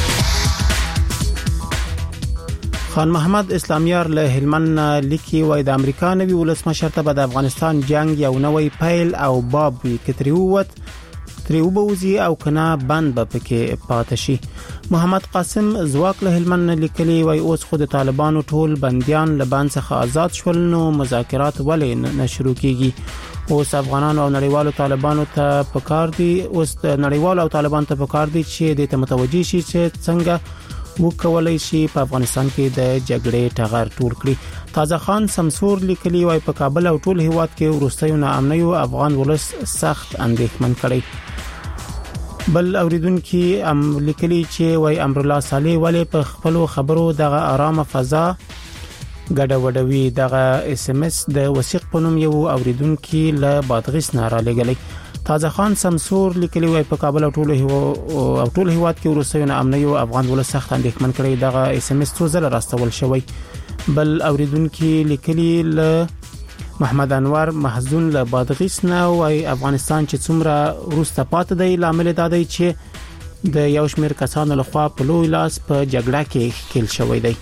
خان محمد اسلامیار له هلمند لیکي وای د امریکا نوی ولسمشر ته د افغانستان جنگ یو نوې پیل او باب وی کتریوت تریوبوزي او کنا بند به پکې پاتې شي. محمد قاسم زواک له هلمند لیکلي وای اوس خو د طالبانو ټول بنديان له بند څخه آزاد شول نو مذاکرات ولې نه شروع کیږي. اوس افغانانو او نړیوالو طالبانو ته پکار دي اوس نړیوالو او طالبان ته پکار دي چې د متوجي شي چې څنګه وکولای شي په افغانستان کې د جګړې ټغر ټول کړي. تازه خان سمسور لیکلي وای په کابل او ټول هیواد کې وروستیو ناامنیو افغان ولس سخت اندېښمن کړي. بل اوریدونکو ام لیکلي چې وای امر الله صالح ولی په خپل خبرو دغه آرامه فضا ګډه وډوي. دغه اس ام اس د وثیق پنوم یو اوریدونکو له بادغیس نه را لګلې. تازه خان سمسور لیکلي وای په کابل او ټول او ټول هیواد کې وروستیو ناامنیو افغان ولس سخت اندېښمن کړي. دغه اس ام اس څو ځله راستول شوی. بل اوریدونکو لیکلي له محمد انور محزون له بادغیس نه وايي افغانستان چې څومره وروسته پاتې دی لامل دا دی چې د یو شمېر کسانو لخوا په لوی لاس په جګړه کې ښکیل شوی دی.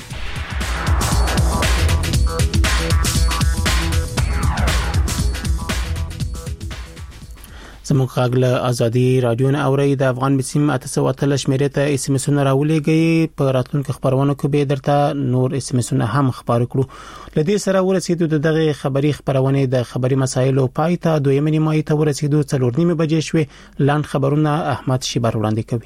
زموږ غاګله ازادي رادیو نه اوري د افغان بسیم اته وتل شمیره ته اس ام اس نه راولېږي په راتلونکو خبرونو کې به درته نور اس ام اس نه هم خبر کړو. لدې سره ورسېدو دغه خبري خبرونه د خبري مسایلو پای ته دویمه نیمه ته ورسېدو څلور نیمه بجې شوې. لاند خبرونه احمد شیبر وړاندې کوي.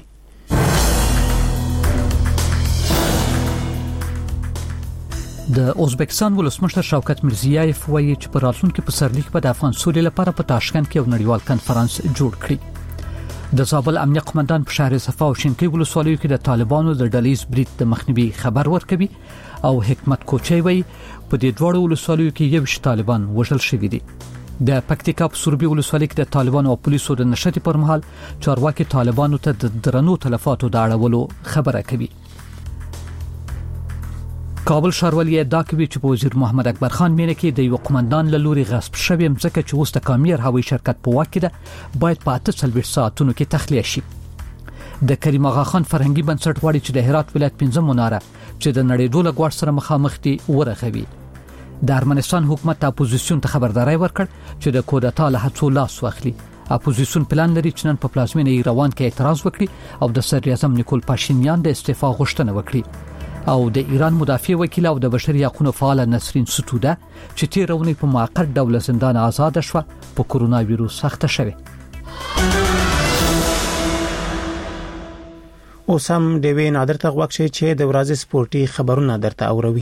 د ازبکستان ولسمشر شوکت میرزیایف وایي چې په راتلونکي پسرلي کې په افغان سولې لپاره په تاشکند کې یو نړیوال کنفرانس جوړ کړي. د زابل امنیه قومندان په شهر صفا او شینکۍ ولسوالیو کې د طالبانو د ډلېز بریټ د مخنیوي خبر ورکوي او حکمت کوچي وایي په دې دوړو ولسوالیو کې یو شت طالبان وژل شوي دي. د پکتیکا په سوربي ولسوالۍ کې د طالبانو او پولیسو د نشټي پر مهال چارواکي طالبانو ته د درنو تلفاتو د اړولو خبره کوي. کابل ښاروالي ادعا کوي چې وزیر محمد اکبر خان مینه کې د یو قومندان له لوري غصب شوی مځکه چې اوس د کامیر هوایي شرکت په واک کې ده باید په اته څلوېښت ساعتونو کې تخلیه شي. د کریم آغا خان فرهنګي بنسټ غواړي چې د هرات ولایت پنځم مناره چې د نړیوال ګواښ سره مخامخ دي ورغوي. د ارمنستان حکومت اپوزیسیون ته خبرداري ورکړ چې د کودتا له هڅو لاس واخلي. اپوزیسیون پلان لري چې نن په پلازمینه ایروان کې اعتراض وکړي او د صدر اعظم نیکول پاشینیان د استعفا غوښتنه وکړي. او د ایران مدافع وکیل او د بشري حقوقو فعال نسرین ستوده چې تیر ونی په موقت ډول زندان آزاد شوه په کورونا وایروس سخته شوه. اوسم دیوی نادر ته وښه چې د ورځې سپورتي خبرونه درته اوروي.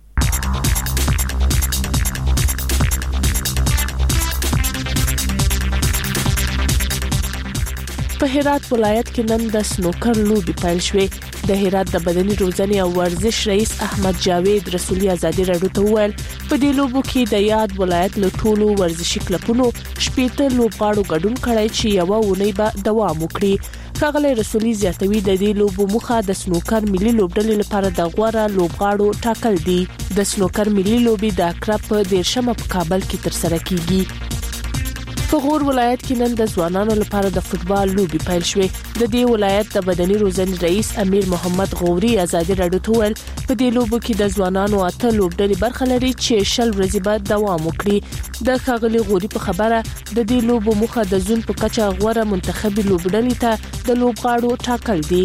په هرات ولایت کې نن د سنوکر لوبي پیل شوې. د هرات د بدني روزنې او ورزش رئیس احمد جاوید رسولي ازادي راډیو ته وویل په دې لوبو کې د یاد ولایت له ټولو ورزشي کلبونو شپږ لوبغاړو ګډون کړی چې یو ونی به دوام وکړي. ښاغلی رسولي زیاتوي د دې لوبو موخه د سنوکر ملي لوبډلې لپاره د غوړه لوبغاړو ټاکل دي. د سنوکر ملي لوبي د اکرا په دیرشمه په کابل کې ترسره کیږي. په غور ولایت کې نن د ځوانانو لپاره د فوتبال لوبي پیل شوې. د دې ولایت د بدني روزنې رئیس امیر محمد غوري ازادي راډیو ته ویل په دې لوبو کې د ځوانانو اته لوبډلې برخه لري چې شل ورځې بعد دوام وکړي. د ښاغلي غوري په خبره د دې لوبو موخه د زون په کچه غوړه منتخبي لوبډلې ته د لوبغاړو ټاکل دي.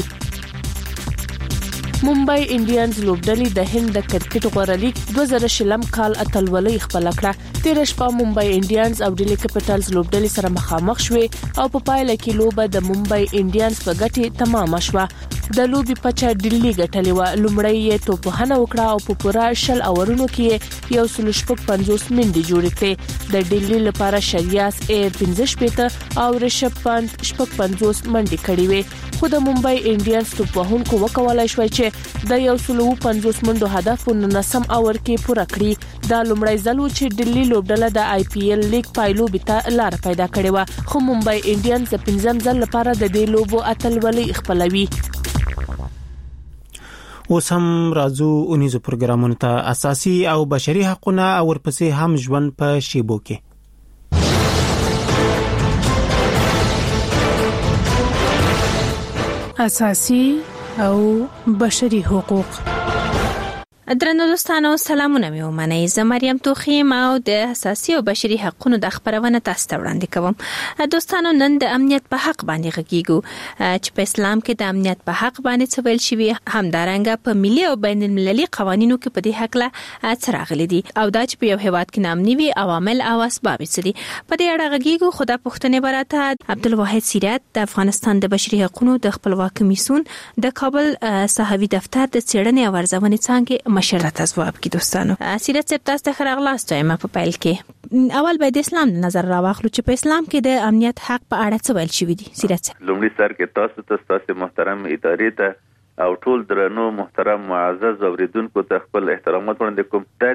ممبئی انډینز لوبډلې د هند د کرکټ غوړه لیګ دوه زره شلم کال اتلولۍ خپل کړه. تیر شپه ممبئی انډینز او ډیلی کیپټلز لوبډلې سره مخامخ شوې او په پایله کې لوبه د ممبئی انډینز په ګټه تمام شوه. د لوبي پچا ډیلی ګټلې و. لومړی یې توپخانه وکړه او په پوره شل اورونو کې یو سل شپږ پنځوس منډې جوړې کړې. د ډیلی لپاره شریاس ایر پنځه شپږ او رشب پنځ شپږ پنځوس منډې کړې وې. خو د ممبئی انډینز توپوهونکو وکولای شوی چې د یو سل پنځوس منډو هدف په نسم اور کې پوره کړي. دا لومړی ځل و چې ډیلی لوبډله د آی پی ایل لیګ پایلو بته لار پیدا کړې و. خو ممبئی انډینز د پنځم ځل لپاره د دې لوبو اتلولۍ خپلوي. اوس هم راځو اونیزو پروګرامونو ته. اساسي او بشري حقوقونه او ورپسې هم ژوند په شیبو کې. اساسي او بشري حقوق. درنو دوستانو سلامونه مې ومنئ. زه مریم توخیم او د اساسي او بشري حقوقو د خبرونه تاسو ته وړاندې کوم. دوستانو نن د امنیت په حق باندې غږیږو چې په اسلام کې د امنیت په حق باندې څه ویل شوی، همدارنګه په ملي او بین المللي قوانینو کې په دې حق لا څه راغلي دي او دا چې په یو هیواد کې نامني وي عوامل او اسباب څه دي. په دې اړه غږیږو. خدا پښتنې براته عبدالواحد سیرت د افغانستان د بشري حقوقو د خپلواک کمیسیون د کابل صحوي دفتر د څېړنې او ارزونې څانګې مشرت ځواب کی. دوستانو سیرت صاحب تاسو ته خراغلاست وایم. په پیل کې اول به د اسلام نظر راوخلو چې په اسلام کې د امنیت حق په اړه څه ویل شوی دي. سیرت صاحب لومړی سر کې تاسو ته تاسو محترم ادارې ته او ټول درنو محترم معزز اوریدونکو ته خپل احترامات وړاندې کوم. دا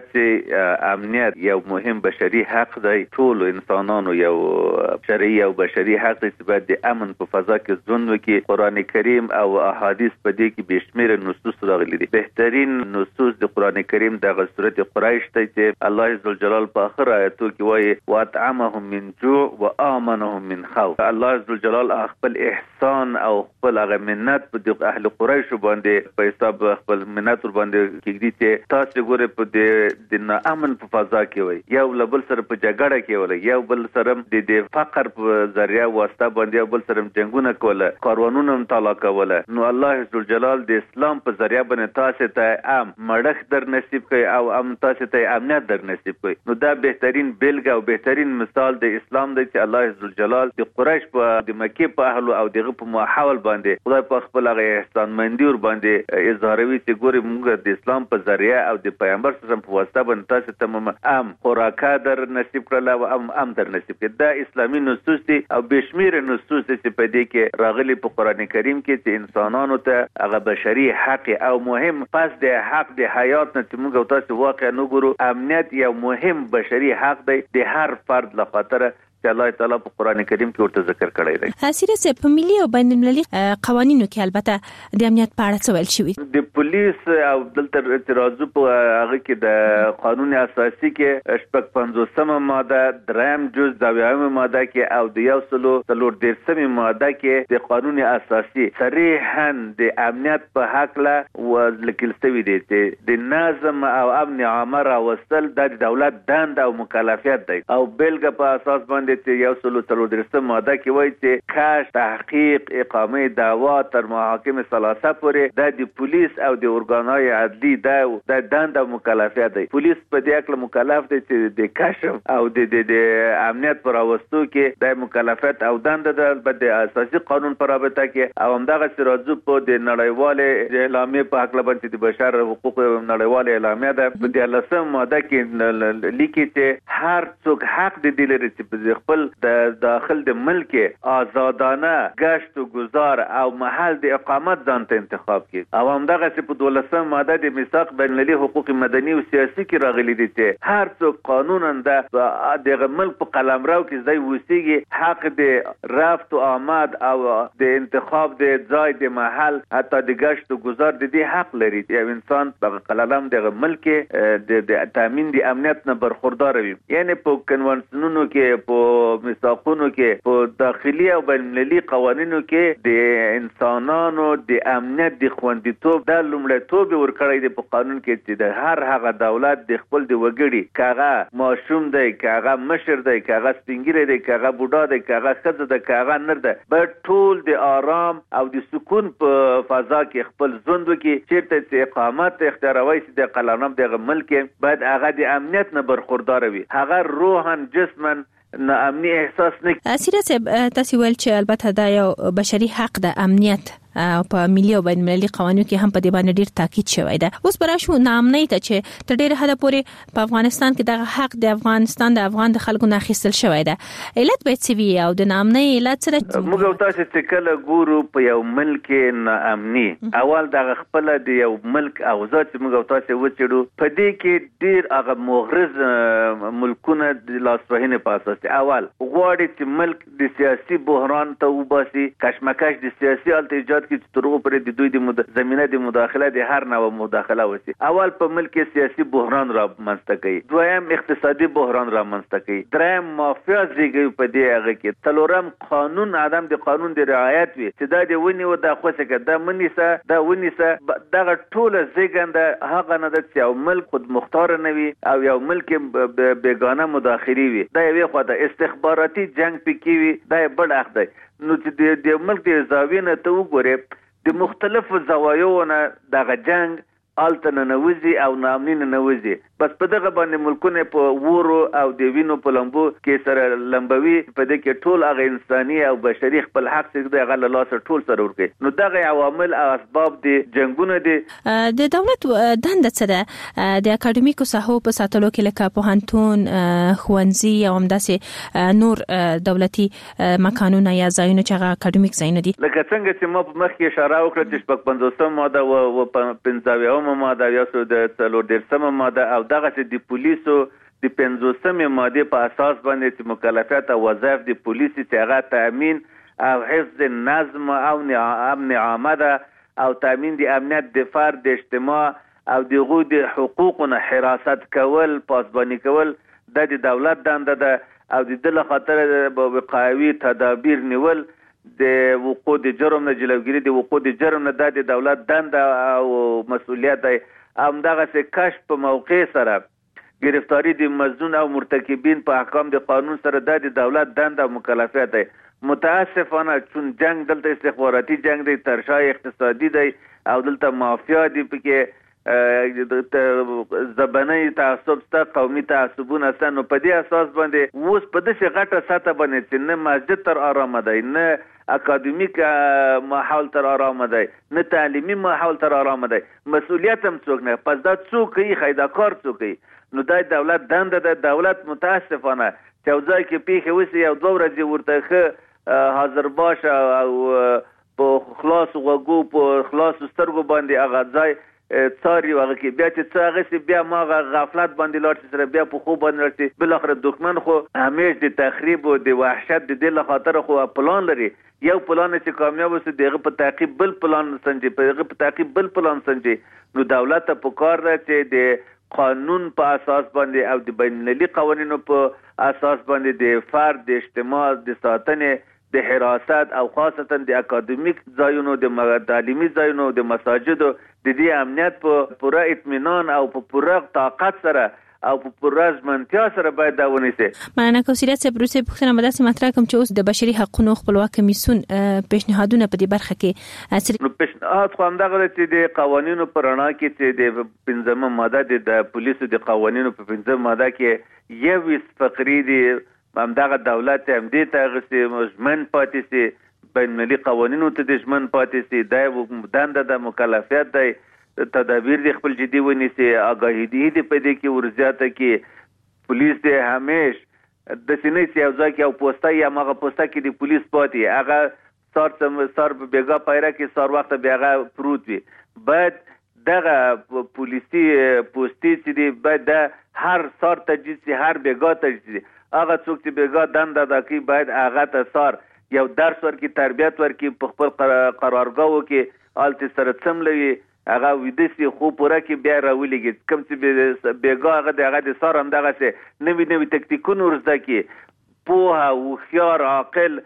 چې امنیت یو مهم بشري حق دی، ټول انسانانو یو شرعي او بشري حق دی چې باید د امن په فضا کې ژوند وکړي. قران کریم او احادیث په دې کې بشمیره نصوص راغلي دي. بهترین نصوص د قران کریم د سورۃ قریش ته چې الله عز وجل په اخر آیاتو کې وایي واطعمهم من جوع وآمنهم من خوف. الله عز وجل خپل احسان او خپل هغه منت په اهل قریش باندې په حساب خپل منت ور باندې کېږي چې تاسو ګوره په دې د امن په فضا کې وي، یو بل سره په جګړه کې ولا یو بل سره د فقر په ذریعہ واسطه باندې یو بل سره جنگونه کوله، کاروانونه طلا کوله. نو الله عز وجل د اسلام په ذریعہ باندې تاسو ته ام مړخ در نصیب کوي او ام تاسو ته امنیت در نصیب کوي. نو دا بهترین بیلګه او بهترین مثال د اسلام دی چې الله عز وجل د قریش په د مکه په اهل او دغه په محاول باندې خدای په خپل هغه احسان مندي ور باندې اظهاروي چې ګوري موږ د اسلام په ذریعہ او د پیغمبر صلی الله علیه وسلم په واسطه باندې تاسو ته ام خوراکه در نصیب کړل او ام ام در نصیب کړل. دا اسلامي نصوص دي او بشمیر نصوص دي چې په دې کې راغلي په قران کریم کې چې انسانانو ته هغه بشري حق او مهم پس د حق د حیات نه چې موږ تاسو واقعا نګورو. امنیت یو مهم بشري حق دی د هر فرد لپاره چې الله تعالی په قران کریم کې ورته ذکر کړی دی. اسیره سه په ملي او بین المللي قوانینو کې البته د امنیت په اړه څه ویل شوی؟ د پولیس او دلته اعتراض په هغه کې د قانون اساسي کې شپږ پنځوسمه ماده دریم جز دویمه ماده کې او د یو سلو څلور دیرشمه ماده کې د قانون اساسي صریحاً د امنیت په حق له ولیکل شوی دی چې د نظم او امن عامه راوستل د دولت دند او مکلفیت دی. او بیلګه په اساس باندې چې یو سلو څلور دیرشمه ماده کې وایي چې کاش تحقیق اقامه دعوا تر محاکم ثلاثه پورې د پولیس او د ارګانهای عدلی د دند او مکلفیت دی. پولیس په دې اړه مکلف دی چې د کشف او د د امنیت پر راوستو کې د مکلفیت او دند د اساسي قانون پر رابطه کې او همدغه سرازو په د نړیواله اعلامیه په حق باندې د بشر حقوق نړیواله اعلامیه ده په دې لسمه ماده کې لیکي چې هر څوک حق دی لري چې خپل د داخل د ملک آزادانه گشت و گذار او محل د اقامت ځان ته انتخاب کړي. او همدغه چې په دولسمه ماده د میثاق بین المللي حقوق مدني او سیاسي کې راغلي دي چې هر څوک قانونا د دغه ملک په قلمرو کې ځای وسیږي حق د رفت و آمد او د انتخاب د ځای د محل حتی د گشت و گذار د دې حق لري. یو انسان په قلم دغه ملک د تامین د امنیت نه برخوردار وي. یعنی په کنوانسیونونو کې په میثاقونو کې په داخلي او بین المللي قوانینو کې د انسانانو د امنیت د خوندیتوب د لومړیتوب ورکړی دی په قانون کې چې د هر هغه دولت د خپل د وګړي کاغه ماشوم دی کاغه مشر دی کاغه سپینګری دی کاغه بوډا دی کاغه ښځه دی کاغه نر دی باید ټول د آرام او د سکون په فضا کې خپل ژوند وکړي. چیرته چې اقامت اختیاروي چې د قلمرو دغه ملک باید هغه د امنیت نه برخوردار وي، هغه روحاً جسماً نه امني احساس نه. اسیره صاحب تاسو ویل چې البته دا یو بشري حق د امنیت په ملي او بین المللي قوانینو کې هم په دې باندې ډیر تاکید شوی دی. اوس پر شو نامنۍ ته چې تر ډیره حد پورې په افغانستان کې د حق د افغانستان د افغان د خلکو نه اخیستل شوی دی. علت به څه وي او د نامنۍ علت سره موږ تاسو چې کله ګورو په یو ملک نه امني اول د خپل د یو ملک او ذات موږ تاسو وچړو په دې کې ډیر هغه مغرض ملکونه د لاسوهنې په اساس اول غواړي چې ملک د سیاسي بحران ته وباسي، کشمکش د سیاسي حالت ایجاد کې ترغو پر د دوی د مد... زمينه د مداخله د هر نوع مداخله وسی. اول په ملک سیاسي بحران را منځته کوي، دویم اقتصادي بحران را منځته کوي، دریم مافیا زیږي په دې هغه کې، څلورم قانون عدم د قانون د رعایت وي چې دا د ونی و د خوسه کې د منیسه د ونیسه دغه ټوله زیږنده هغه نه د یو ملک خود مختار نه وي او یو ملک بیگانه مداخلي وي. دا یو خو د استخباراتي جنگ پکې وي، دا بل اخ دی. نو چې د ملک د زاویې نه ته وګورې د مختلفو زوایو نه دغه جنگ آلته نه نوځي او نامني نه نوځي. بس په دغه باندې ملکونه په وورو او د وینو په لمبو کې سره لمبوي په دې کې ټول هغه انساني او بشري خپل حق څخه د غل لاس ټول سره ورکي. نو دغه عوامل او اسباب دي جنگونه دي. د دولت دنده څه ده د اکاډمیکو ساحو په ساتلو کې لکه پوهنتون ښوونځي او همداسې نور دولتي مکانونه یا ځایونه چې هغه اکاډمیک ځایونه دي. لکه څنګه چې ما په مخ کې اشاره وکړه چې شپږ پنځوسمه ماده او پنځاویمه ماده یا د څلور دېرشمه ماده او دغه چې د پولیسو د پنځوسمه ماده په اساس باندې چې مکلفیت او وظایف د پولیس چې هغه تامین او حفظ نظم او امن عامه او تامین د امنیت دفاع د اجتماع او دغه د حقوقونو حراست کول پاسبانی کول د دولت دنده ده او د دله خاطر به وقایوي تدابیر نیول د وقوع د جرم نه جلوګیری د وقوع د جرم نه د دولت دنده او مسؤلیت دی. هم دغه څه کشف په موقع سره گرفتاری د مظنون او مرتکبین په احکام د قانون سره د دولت دنده او مکلفیت دی. متاسفانه چون جنگ دلته استخباراتي جنگ دی، ترشای اقتصادي دی او دلته مافیا دی پکې زبنی تعصب ستا قومي تعصبونه ستا. نو په دې اساس باندې اوس په داسې غټه سطح باندې چې نه مسجد تر آرامه دی، نه اکادمیک ماحول تر آرامه دی، نه تعلیمي ماحول تر آرامه دی، مسؤلیت هم څوک نه. پس دا څوک کوي؟ خیداکار څوک کوي؟ نو دا دولت دنده ده. دولت متاسفانه چې یو ځای کې پیښې وسي یو دوه ورځې ورته ښه حاضر باشه او په خلاص غوږو په خلاص سترګو باندې هغه ځای څاري هغه کې بیا چې څه هغسې بیا ما غفلت باندې لاړ چې سره بیا په خوب باندې لاړ چې بالاخره دښمن خو همیش د تخریب او د وحشت د دې له خاطر خو پلان لري. یو پلان چې کامیاب وسي دغه په تعقیب بل پلان سنجي په دغه په تعقیب بل پلان سنجي. نو دولت ته پکار ده چې د قانون په اساس باندې او د بین المللي قوانینو په اساس باندې د فرد د اجتماع د ساتنې د حراست او خاصتا د اکادمیک ځایونو د تعلیمي ځایونو د مساجدو د دې امنیت په پوره اطمینان او په پوره طاقت سره او په پوره ځمنتیا سره باید دا ونیسي. مننه کوم سیرت صاحب. روسي پوښتنه مده سم مطرح کوم چې اوس د بشري حقوقو خپلواک کمیسیون پیشنهادونه په دې برخه کې اصلي نو پیشنهاد خو همدغه چې د قوانینو پر رڼا کې چې د پنځمه ماده د پولیسو د قوانینو په پنځمه ماده کې یو ویس فقري دي همدغه دولت هم دې ته غوښتي ژمن پاتې سي، بین المللي قوانینو ته د ژمن پاتې سي، دا دنده د مکلفیت دی، تدابیر د خپل جدي ونیسي، آگاهي دې په دې کې ورزیاته کې پولیس دې همیش د سینې چې یو ځای کې او پوسټه یا مغه پوسټه کې د پولیس پاتې هغه سار سم سار بیګا پایره کې سار وخت بیګا پروت وي. باید دغه پولیسي پوسټي چې دی باید هر سار تجهیز سي، هر بیګا تجهیز. هغه څوک چې بیګا دنده دا کوي باید هغه ته سار یو درس ورکړي، تربیت ورکړي، په خپل قرارګاو کې الته سره څملوي هغه ویدسي خو پوره کې بیا راولېږي. کوم چې بیګا هغه د هغه د سار هم دغه څه نوي نوي تکتیکونه ورزده کې پوهه هوښیار عاقل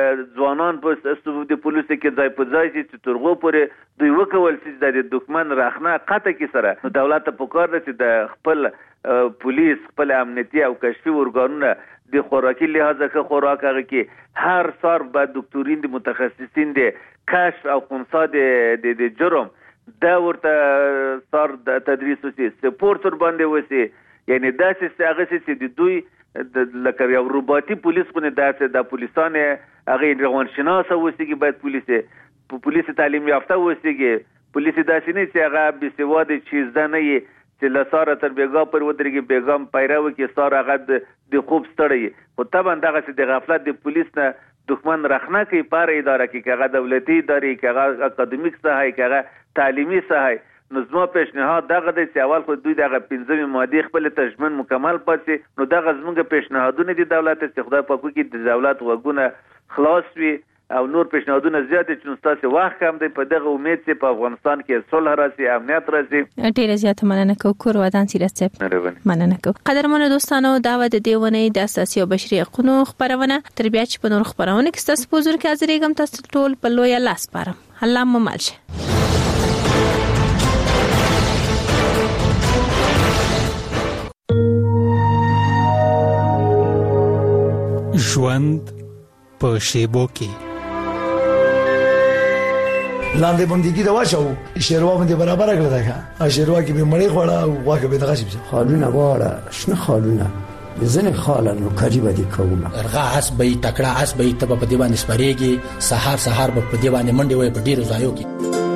ځوانان په د پولیسو کې ځای په ځای چې ترغو پورې دوی وکول چې د دښمن راخنه قطع کې سره دولت په کار ده چې د خپل پولیس خپل امنیتي او کشفي ارګانونه د خوراکي لحاظه که خوراک هغه کې هر سار به دکتورین د متخصصین د کشف او خنثی د د جرم دا ورته سار د تدریس وسی سپورت ور باندې وسی، یعنی داسې هغه چې د دوی لکه یو روباټي پولیس خو نه داسې د پولیسانه هغه روانشناسه وسیږي، باید پولیس پولیس تعلیم یافته وسیږي. پولیس داسې نه چې هغه بې سواده چیز نه وي چې لساره تر بیګا پر ودرېږي بیګام پیراو کې سار هغه د خوب ستړی. خو طبعا دغه چې د غفلت د پولیس نه دښمن رخنه کوي پر اداره کې کغه دولتي ادارې کغه اکادمیک ساحه کغه تعلیمي ساحه. نو زما پیشنهاد دغه دی چې اول خو دوی دغه پنځمه ماده خپل تجمن مکمل پاتې. نو دغه زموږ پیشنهادونه دي دولت چې خدای په کوکي د دولت وګونه خلاص وي او نور پیشنهادونه زیات چې تاسو وخت کم دی. په دغه امید چې په افغانستان کې صلح راسي، امنیت راسي. ډیره زیاته مننه کوم کور ودان سیرت صاحب. مننه کوم قدرمنو دوستانو. دعوت دیونه د اساسي او بشري حقوقو خبرونه تربیت په نور خبرونه کې تاسو په حضور کې حاضرېږم. تاسو ټول په لوی لاس پاره الله مو مالشه. ژوند په شیبو کې لاندې بندګي دا واچو شیروا باندې برابر کړل دا ښه شیروا کې به مړی خوړه او واګه به دغه شي خالونه واړه شنه خالونه زنه خالانو کاری بدی کوم ارغا اس به تکړه اس به تب په دی باندې سپریږي سحر سحر په دی باندې منډي وای په ډیرو ځایو کې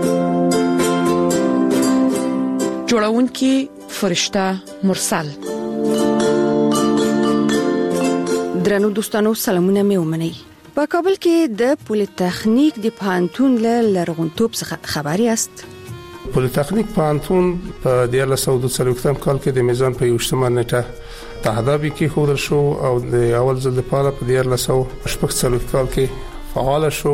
جوړونکي فرشته مرسل. درنو دوستانو سلامونه مې ومنئ. په کابل کې د پولیټیکنیک د پانتون له لرغونتوب څخه خبري است. پولیټیکنیک پانتون په دیارلس سوه دوه څلوېښتم کال کې د میزان په یوشتمه نیټه تهدابي کې خودل شو او د اول ځل لپاره په دیارلس سوه شپږ څلوېښت کال کې فعال شو.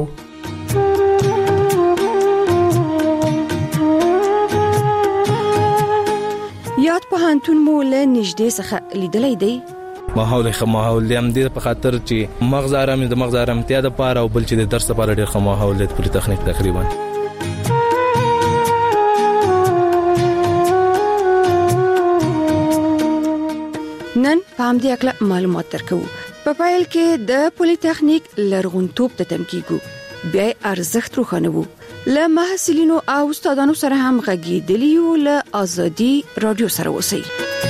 یاد پانتون مو له نږدې څخه لیدلې دی. ماحول خو ماحول هم دې په خاطر چې مغز آرام د مغز آرامتیا د پاره او بل چې د درس لپاره ډېر ښه ماحول د پولیټیکنیک تقریبا. نن پام دې اکلا معلومات درکو. په پایل کې د پولیټیکنیک لرغونتوب ته تمکیګو بیا ارزښت روښانوو. له محصلینو او استادانو سره هم غږیدلیو له ازادي رادیو سره اوسئ.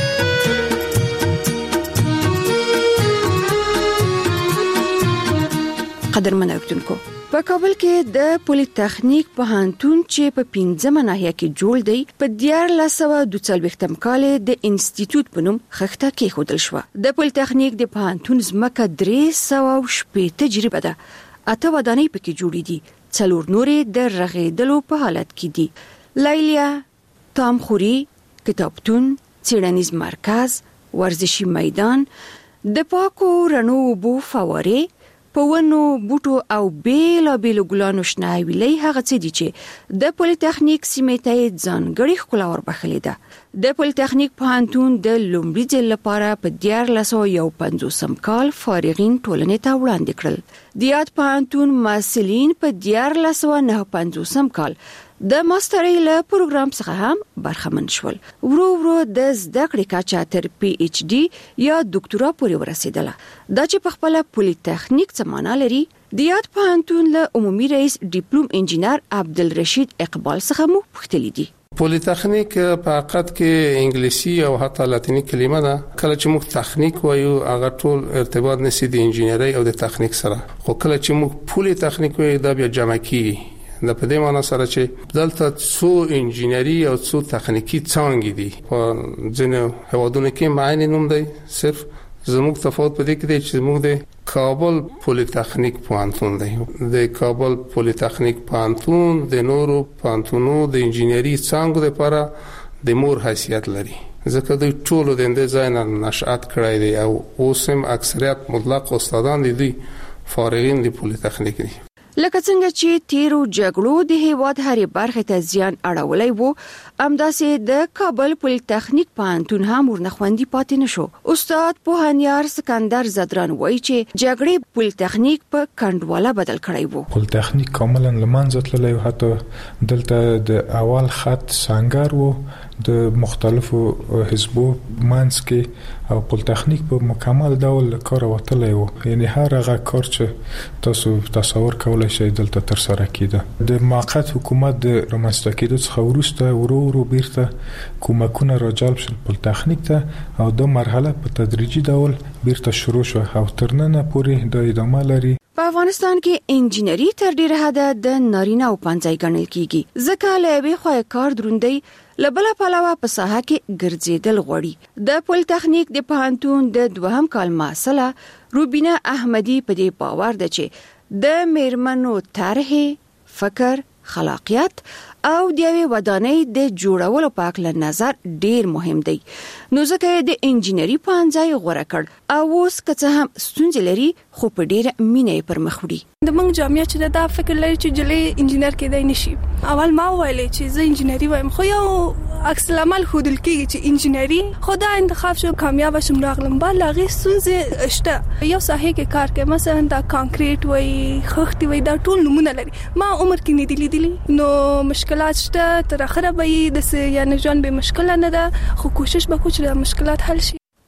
قدرمن اوریدونکو په کابل کې د پولیټیکنیک پوهنتون چې په پنځمه ناحیه کې جوړ دی په دیارلس سوه دوه څلوېښتم کال د انسټیټیوټ په نوم خښته کې خودل شو. د پولیټیکنیک د پوهنتون ځمکه درې سوه شپږ تجربه ده. اته ودانۍ پکې جوړې دي. څلور نورې د رغېدلو په حالت کې دي. لیلیا، تامخوري، کتابتون، څېړنیز مرکز، ورزشي میدان، د پاکو رڼو اوبو فوارې، په ونو بوټو او بیل بیل ګلانو شنه ویلې هغه څه دي چې د پولیټیکنیک سیمې ته ځانګړي ښکلا وربخلې ده. د پولیټیکنیک پوهنتون د لومړي ځل لپاره په دیارلس سوه یو پنځوسم کال فارغین ټولنې ته وړاندې کړل. د یاد پوهنتون محصلین په دیارلس سوه نهه پنځوسم کال د ماسترۍ له پروګرام څخه هم برخمن شول. ورو ورو د زده کړې کچه تر پی ایچ ډي یا ډاکټورا پورې ورسېدله. دا چې په خپل پولیټیکنیک څه معنا لري د یاد پوهنتون له عمومي رئیس ډیپلوم انجینر عبدالرشید اقبال څخه مو پوښتلي دي. پولیټیکنیک په حقیقت کې انګلیسي او حتی لاتینی کلمه ده. کله چې موږ تخنیک وایو هغه ټول ارتباط نشي د انجینری او د تخنیک سره، خو کله چې موږ پولیټیکنیک وایو دا بیا جمع کیږي. د په دې معنی سره چې دلته څو انجینری او څو تخنیکی څانګې دي. په ځینو هوادونو کې معنی نوم دی. صرف زموږ تفاوت په دې کې دی چې زموږ د کابل پولیټیکنیک پوهنتون دی. د کابل پولیټیکنیک پوهنتون د نورو پوهنتونو د انجینری څانګو لپاره د مور حیثیت لري، ځکه دوی ټول د دې ځای نه نشأت کړی دی او اوس هم اکثریت مطلق استادان دي فارغین د پولیټیکنیک دي. لکه څنګه چې تیرو جګړو د هیواد هرې برخې ته زیان اړولی وو، همداسې د کابل پولیټیکنیک پوهنتون هم ورنه خوندي پاتې نشو. استاد پوهنیار سکندر زدران وایي چې جګړې پولیټیکنیک په کنډواله بدل کړی وو. پولیټیکنیک کاملا لمنځه تللی و. حتی دلته د اول خط سنگر وو د مختلفو حزبو منځ کې او پولیټیکنیک په مکمل ډول کار وتلی وو. یعنی هر هغه کار چې تاسو تصور کولای شئ دلته تر سره کیده. د موقت حکومت د رامنځته کېدو څخه وروسته ورو ورو بیرته کومکونه راجلب شول پولیټیکنیک ته او دا مرحله په تدریجي ډول بیرته شروع شو او تر نن پورې د ادامه لري. په افغانستان کې انجینری تر ډیره حده د نارینه او پنځای ګڼل کیږي، ځکه له یوې خوا کار دروندي لبل پلاوه په ساحه کې ګرځیدل غوړي. د پولیټیکنیک د پوهنتون د دوهم کال محصله روبینه احمدی په دې باور ده چې د میرمنو طرح، فکر، خلاقیت او د یوې ودانۍ د جوړولو په اړه نظر ډیر مهم دی. نو ځکه د انجینری پوهنځای غوړه کړ او اوس که څه هم ستونزې لري خو په ډیره مینه یې پر مخ وړي. د موږ جامعه چې دا فکر لري چې جلې انجینر کېدای نشي. اول ما ویلې چې زه انجینری وایم، خو یو عکس العمل خودل کېږي چې انجینری خدا انتخاب شو کامیاب شوم راغلم. بل هغه ستونزې شته. یو ساحه کې کار کوي، مثلا دا کانکریټ وای، خښتي وای، دا ټول نمونه لري. ما عمر کې نه دی لیدلی، نو مشکلات شته. تر اخره به د یعنی ژوند به مشکل نه ده، خو کوشش وکړو چې مشکلات حل شي.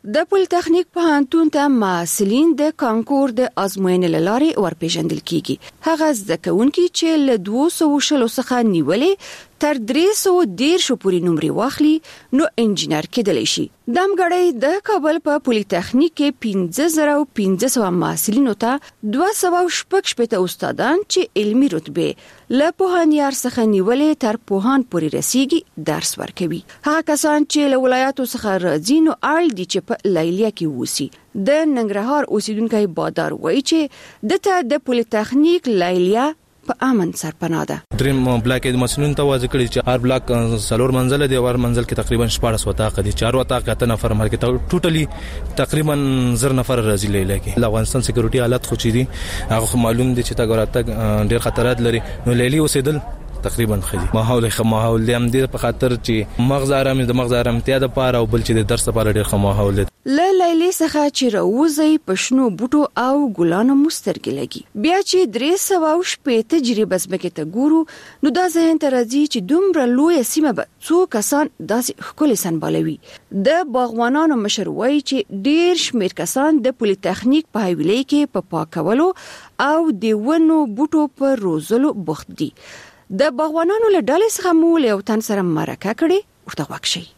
د پولیټیکنیک پوهنتون ته محصلین د کانکور د ازموینې لارې ورپېژندل کیږي. هغه زده کوونکي چې له دوه سوه شلو څخه نیولې تر درې سوه دېرش پورې نمرې واخلي نو انجینر کېدلی شي. د همغړی د کابل په پولیټیکنیک کې پنځه زره او پنځه سوه محصلینو ته دوه سوه شپږ شپېته استادان چې علمي رتبه له پوهنیار څخه نیولې تر پوهان پورې رسیږي درس ورکوي. هغه کسان چې له ولایتو څخه راځي نو اړ دي چې په لیلیه کې ووسي. د ننګرهار اوسیدونکو بادار وایي چې دته د پولیټیکنیک لیلیه په امن سرپناه ده. دریم بلاک د مسنون ته واځ کړی چې هر بلاک سلور منزل دی، ور منزل کې تقریبا شپږ وطاق دي، چار وطاق ته نفر مرګ ته ټوټلی تقریبا زر نفر راځي لیله کې. د افغانستان سکیورټي حالت خو چي دي هغه معلوم دي چې تا ګورات ډیر خطرات لري، نو لیلی اوسېدل تقریبا خدي ماحول خه ماحول دې هم دې په خاطر چې مغز آرام د مغز آرامتیا د پاره او بل چې د درس لپاره ډیر خه ماحول دی. ل لیلی څخه چې راوځي په شنو بوټو او ګلانو مسترګې لګي. بیا چې درې سوه شپېته جریبه ځمکې ته ګورو نو دا ذهن ته راځي چې دومره لویه سیمه به څو کسان داسې ښکلې سنبالوي. د باغوانانو مشر وایي چې ډیر شمېر کسان د پولیټیکنیک په حویلۍ کې په پاکولو او د ونو بوټو په روزلو بوخت دي. د باغوانانو له ډلې څخه مو له یو تن سره مرکه کړې. ورته غوږ شئ.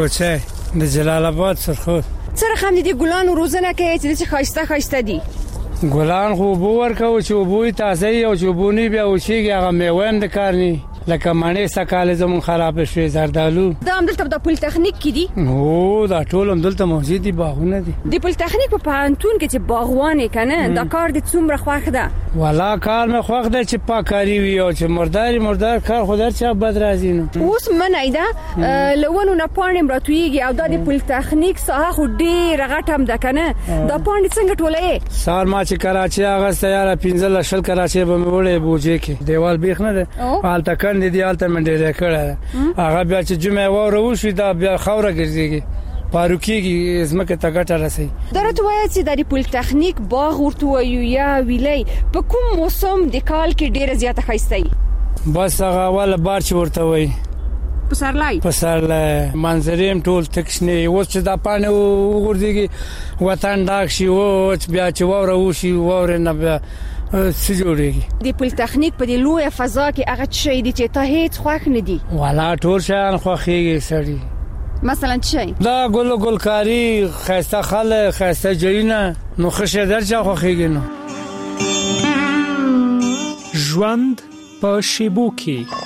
کوڅه د جلال آباد سرخود سره خام دي ګلانو روزنه کوي چې د خاصه خاصه دي. ګلان خو بو ورکو چې بو تازه او چې بونی بیا وشيږي هغه میوند کارني لکه مانې سکاله زمون خراب شوی زردالو. دا هم دلته د پولیټیکنیک کې دي؟ او دا ټول هم دلته موجود دي، باغونه دي. د پولیټیکنیک په پوهنتون کې چې باغوانې کنه دا کار د څومره خوښ ده؟ والا کار مې خوښ ده چې پاکاري وي او چې مرداري مردار کار خو درچا بد راځي نو. اوس منای ده لونو نه پاڼې مراتويږي او دا د پولیټیکنیک ساحه خو ډېر غټم ده کنه. دا پاڼې څنګه ټولې؟ سار ما چې کراچي هغه سیاره پنځه لشل کراچي به مې وړې بوجي کې دیوال بیخ نه ده حالت کړ دي حالت منډه کړه هغه بیا چې جمعه وره وشي دا بیا خوره ګرځيږي پاروکیږي زمکه ته ګټه رسي. درته وایي چې د پولیټیکنیک باغ ورته وایو یا ویلې په کوم موسم د کال کې ډیره زیاته خاصتي؟ بس هغه ول بار چې ورته وایي پسرلای پسرلای منظریم ټول تکشنه اوس چې دا پانه وګورځيږي وطن ډاک شي او بیا چې وره وشي وره نه بیا سجوريږي. د پولیټیکنیک په دی لوی فضا کې هغه شی دي چې ته هیڅ خوښ نه دي؟ والا ټول شان خوښيږي سړي. مثلا شی دا ګل ګلکاری خاصه خاله خاصه جینا نو خشه درجه خوښيږي نو. ژوند په شیبو کې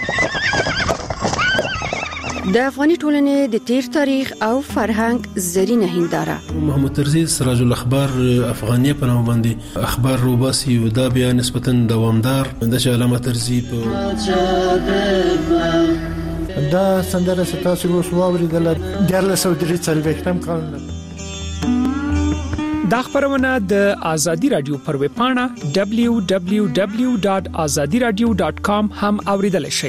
د افغاني ټولنې د تیر تاریخ او فرهنګ زرینه هنداره. محمد ترزی سراج الاخبار افغانیه په نوم باندې اخبار روباسي او دا بیا نسبتا دوامدار د علامه ترزی په دا سندره ستاسو اوس واوریدل د لسو درې څلوېښتم کال. دا خبرونه د آزادي رادیو پر ویب پاڼه دبلیو دبلیو دبلیو ډاټ آزادي رادیو ډاټ کام هم اوریدل شئ.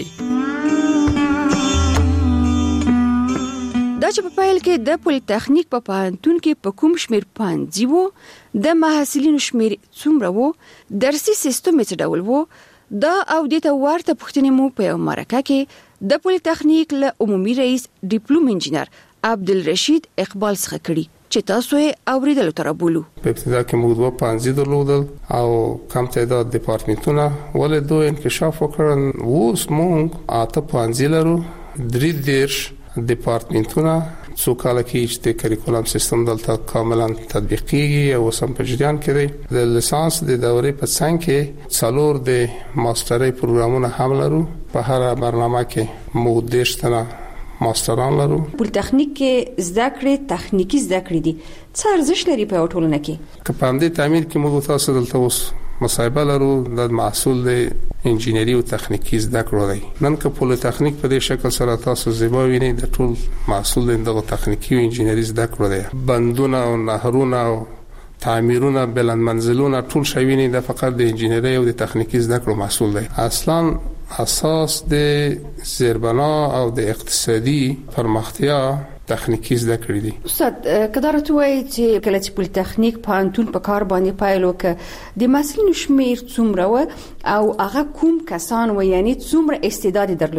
دا چې په پیل کې د پولیټیکنیک په پوهنتون کې په کوم شمیر پانځي وو، د محصلینو شمیر څومره وو، درسي سیستم څه ډول وو، دا او د ته ورته پوښتنې مو په مرکه کې د پولیټیکنیک له عمومي رئیس ډیپلوم انجینر عبدالرشید اقبال څخه کړي چې تاسو یې اوریدل تر بولو. په ابتدا کې موږ دوه پانځي درلودل او کم تعداد ډپارټمنټونه ولې دوه انکشاف وکړل. اوس موږ اته پانځي لرو، درې دیرش ډپارټمنټونه څو کال کې چې د کریکولم سیستم دلته کاملا تطبیقيږي او سم په جریان کې دی. د لیسانس د دورې په څنګ کې څلور د ماسترۍ پروګرامونه هم لرو. په هر برنامه کې موږ دیرش تنه ماستران لرو. پولیټیکنیک کې زده کړې تخنیکی زده کړې دي څه ارزښت لري په ټولنه کې؟ که په دې تعمیر کې موږ تاسو دلته اوس مصاحبه لرو د محصول د انجینری او تخنیکی زده کړو دی. نن که پولیټیکنیک په دې شکل سره تاسو زیبا وینئ د ټول محصول د تخنیکی او انجینری زده کړو دی. بندونه او نهرونه او تعمیرونه بلند منزلونه ټول شی وینئ د فقط د انجینری او د تخنیکی زده کړو محصول دی. اصلا اساس د زیربنا او د اقتصادي پرمختیا تخنیکی زده کړې دي. استاد کدارته وایي چې کله چې پولیټیکنیک پوهنتون په کار باندې پایلو کې د محصلینو شمیر څومره و او هغه کوم کسان و یعنی څومره استعداد درلوده؟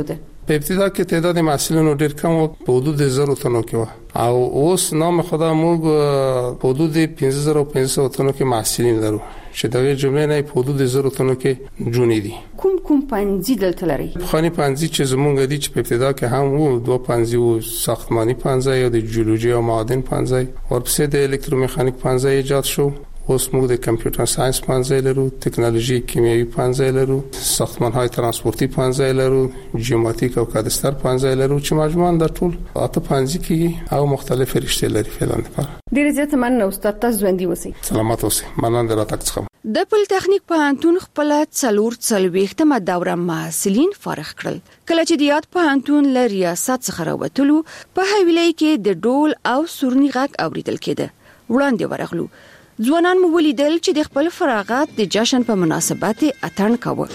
په ابتدا کې تعداد محصلینو ډیر کم و، په حدود زرو تنو کې و، او اوس نام خدا موږ په حدود پنځه زره پنځه سوه تنو کې محصلین لرو چې دغه جمله نه په حدود زرو تنو کې جونې دي. کوم کوم پنځه دلته لري؟ خاني پنځه چې زمونږ دي چې په ابتدا کې هم وو، دوه پنځه وو، ساختماني پنځه او د جیولوژي او معادن پنځه، ورپسې د الکتروميخانیک پنځه ایجاد شو. اوس موږ د کمپیوټر ساينس پنځه لرو، ټکنالوژي کیمیاوي پنځه لرو، ساختمان‌های ترانسپورتي پنځه لرو، جیوماتریک او کادستر پنځه لرو چې مجموعاً د ټول اته پنځه کې او مختلف رشتې لري فعلا لپاره. ډیر زیات مننه استاد، تاسو ژوندۍ اوسئ. سلامات اوسئ. مننه درته څخه. د پولیټیکنیک پوهنتون خپل څلور څلوېښتمه دوره محصلین فارغ کړل. کله چې د یاد پوهنتون له ریاست څخه راوتلو، په حویلۍ کې د ډول او سورني غږ اوریدل کېده. وړاندې ورغلو، ځوانان مو ولیدل چې د خپل فراغت د جشن په مناسبت اتڼ کاوه.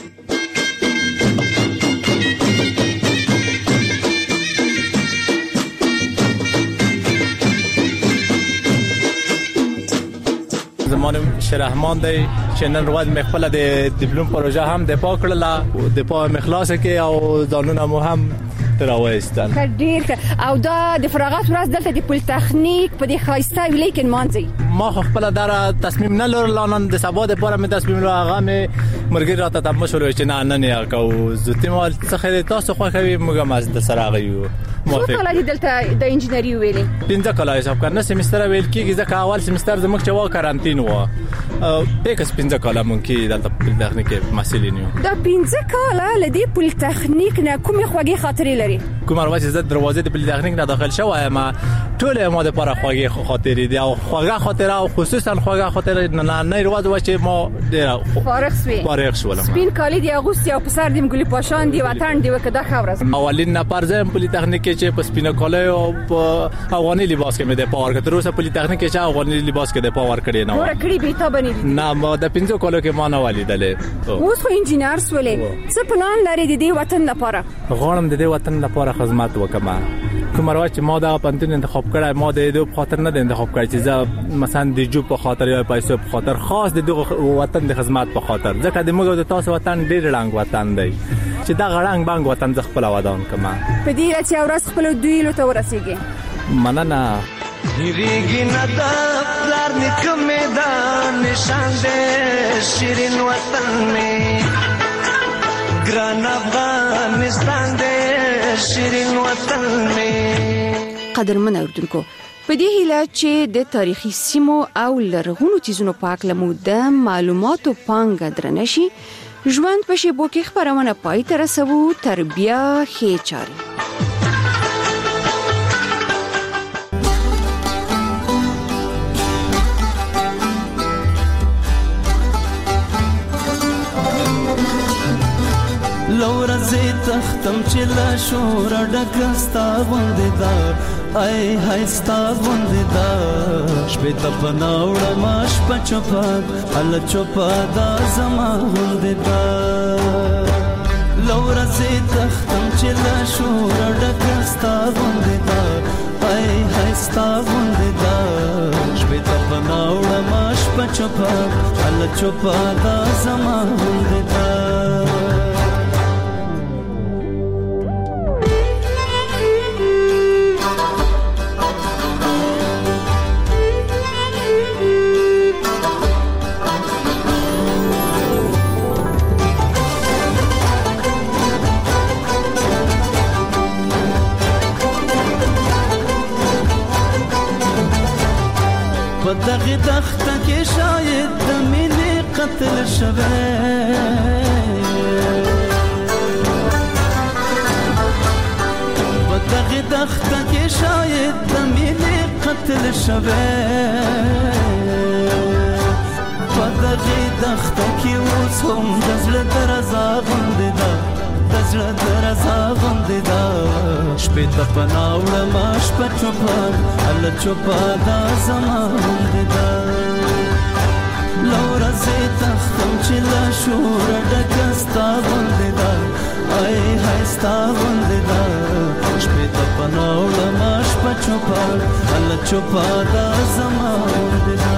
زمانم شرحمان دی چې نن ورځ مې خپل د ډیپلوم پروژه هم د پاک کړل او د پا مخلاص کې او ځانونه مو هم تراويستل. ډیر او دا د فراغت ورځ دلته د پولیټیکنیک په د خاصه ویلې کې مانځي. ما خپل دره تصمیم نه لرل، نن د سبا د پاره مې تصمیم لرل، هغه مې مرګ راته تاسو مشورې چې نه نه نه کو زته مال څخه تاسو خو کوي موږ ماز د سراغ یو موافق. څو کال دلته د انجینری ویلې؟ پنځه کال حساب کړه، سیمستر ویل کېږي ځکه اول سیمستر زموږ چوا کارانتین و. پکس پنځه کال مونږ کې دلته پولیټیکنیک مسلې نیو. دا پنځه کال لدی پولیټیکنیک نه کومه خوږی خاطرې لري؟ کوم ورځ زه دروازې د پولیټیکنیک نه داخل شوم، ما ټول ما د پاره خوږی خاطرې دي او خوږه خاطره او خصوصا خوږه خاطره نه نه ورځ و چې ما ډیر فارغ سوي فارغ شولم. سپین کالی دی اغوست او په سر دیم ګلی پاشان دی وطن دی وکړه خبره. اولین نفر زم پولیټیکنیک چې په سپین کالی او په افغاني لباس کې مې د پاور کړ. تر اوسه پولیټیکنیک چې افغاني لباس کې د پاور کړی نه و. ور کړی به تا بنی نه ما د پنځو کالو کې ما نه ولیدلې. اوس خو انجینر سولې، څه پلان لري د دې وطن لپاره؟ غواړم د دې وطن لپاره خدمت وکم. کوم راځي چې ما دا پنځه انتخاب کړای، ما د دې په خاطر نه د انتخاب کړی چې زه مثلا د جو په خاطر یا پیسو په خاطر، خاص د دغه وطن د خدمت په خاطر، ځکه د موږ د تاسو وطن ډیر رنگ وطن دی چې دا غړنګ بنګ وطن ز خپل ودان کما. په دې چې اورس خپل دوی له تورسيږي. مننه. هیریږي نه دا پلار نیکه میدان نشان دې شیرین وطن می ګران افغانستان دې شیرین وطن می. قدرمن اوردونکو، په دې هیله چې د تاریخي سیمو او لرغونو چیزونو په اړه مو د معلوماتو پانګه درنشي، ژوند په شیبو کې خبرونه پای ته رسوو. تر بیا ښې چارې. لورزه تختم چې لا شور ډکستا باندې دا ای هاي ستا باندې دا شپه ته پناوړ ماش پچپاد ال چپاد زما باندې دا لورزه تختم چې لا شور ډکستا باندې دا ای هاي ستا باندې دا شپه ته پناوړ ماش پچپاد ال چپاد زما باندې دا. دغه دخته کې شاید د مینې قتل شوه، په دغه دخته کې شاید د مینې قتل شوه، په دغه دخته کې اوس هم د زړه درزا غوندې ده، د زړه درزا غوندې ده. شپې ته پناوړه ما شپه چوپان ال چوپا دا زما غوندې ده. لورزه تختم چې لا شور ډکه ستا غوندې ده، ای هاي ستا غوندې ده. شپې ته پناوړه ما شپه چوپان ال چوپا دا زما غوندې ده.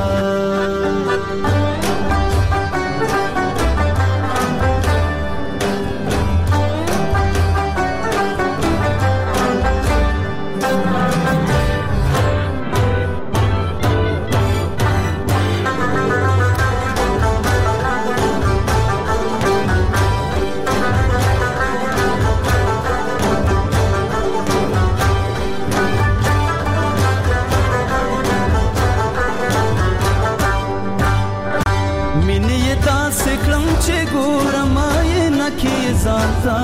ځانتا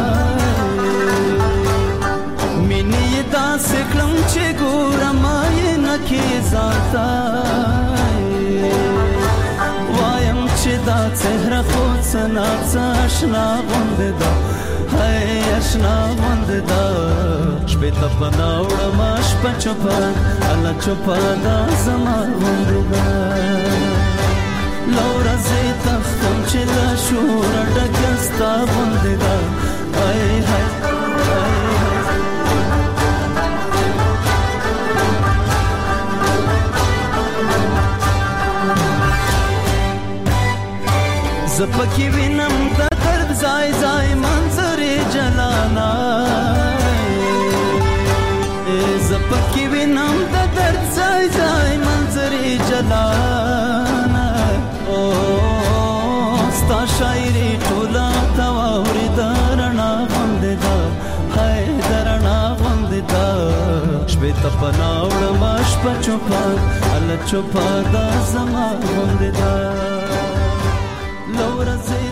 مینې دا سکلم چې ګورم یې نکې ځانتا وایم چې دا څهره خو څنا څاشنا غوندې دا هاي اشنا غوندې دا شپې ته پناوړم شپه چوپه الله چوپه دا زما غوندې دا لورا زه تختم چې لا شور ډکستا غوندې دا هاي هاي زپکی وینم د درد زای زای منظر جلانا زپکی وینم د درد زای زای منظر جلانا او ستا شاعری ټولا تواوري درنا غوندې دا هاي درنا غوندې دا شپې ته پناوړم شپه چوپه الله چوپه دا زما غوندې دا لورا زه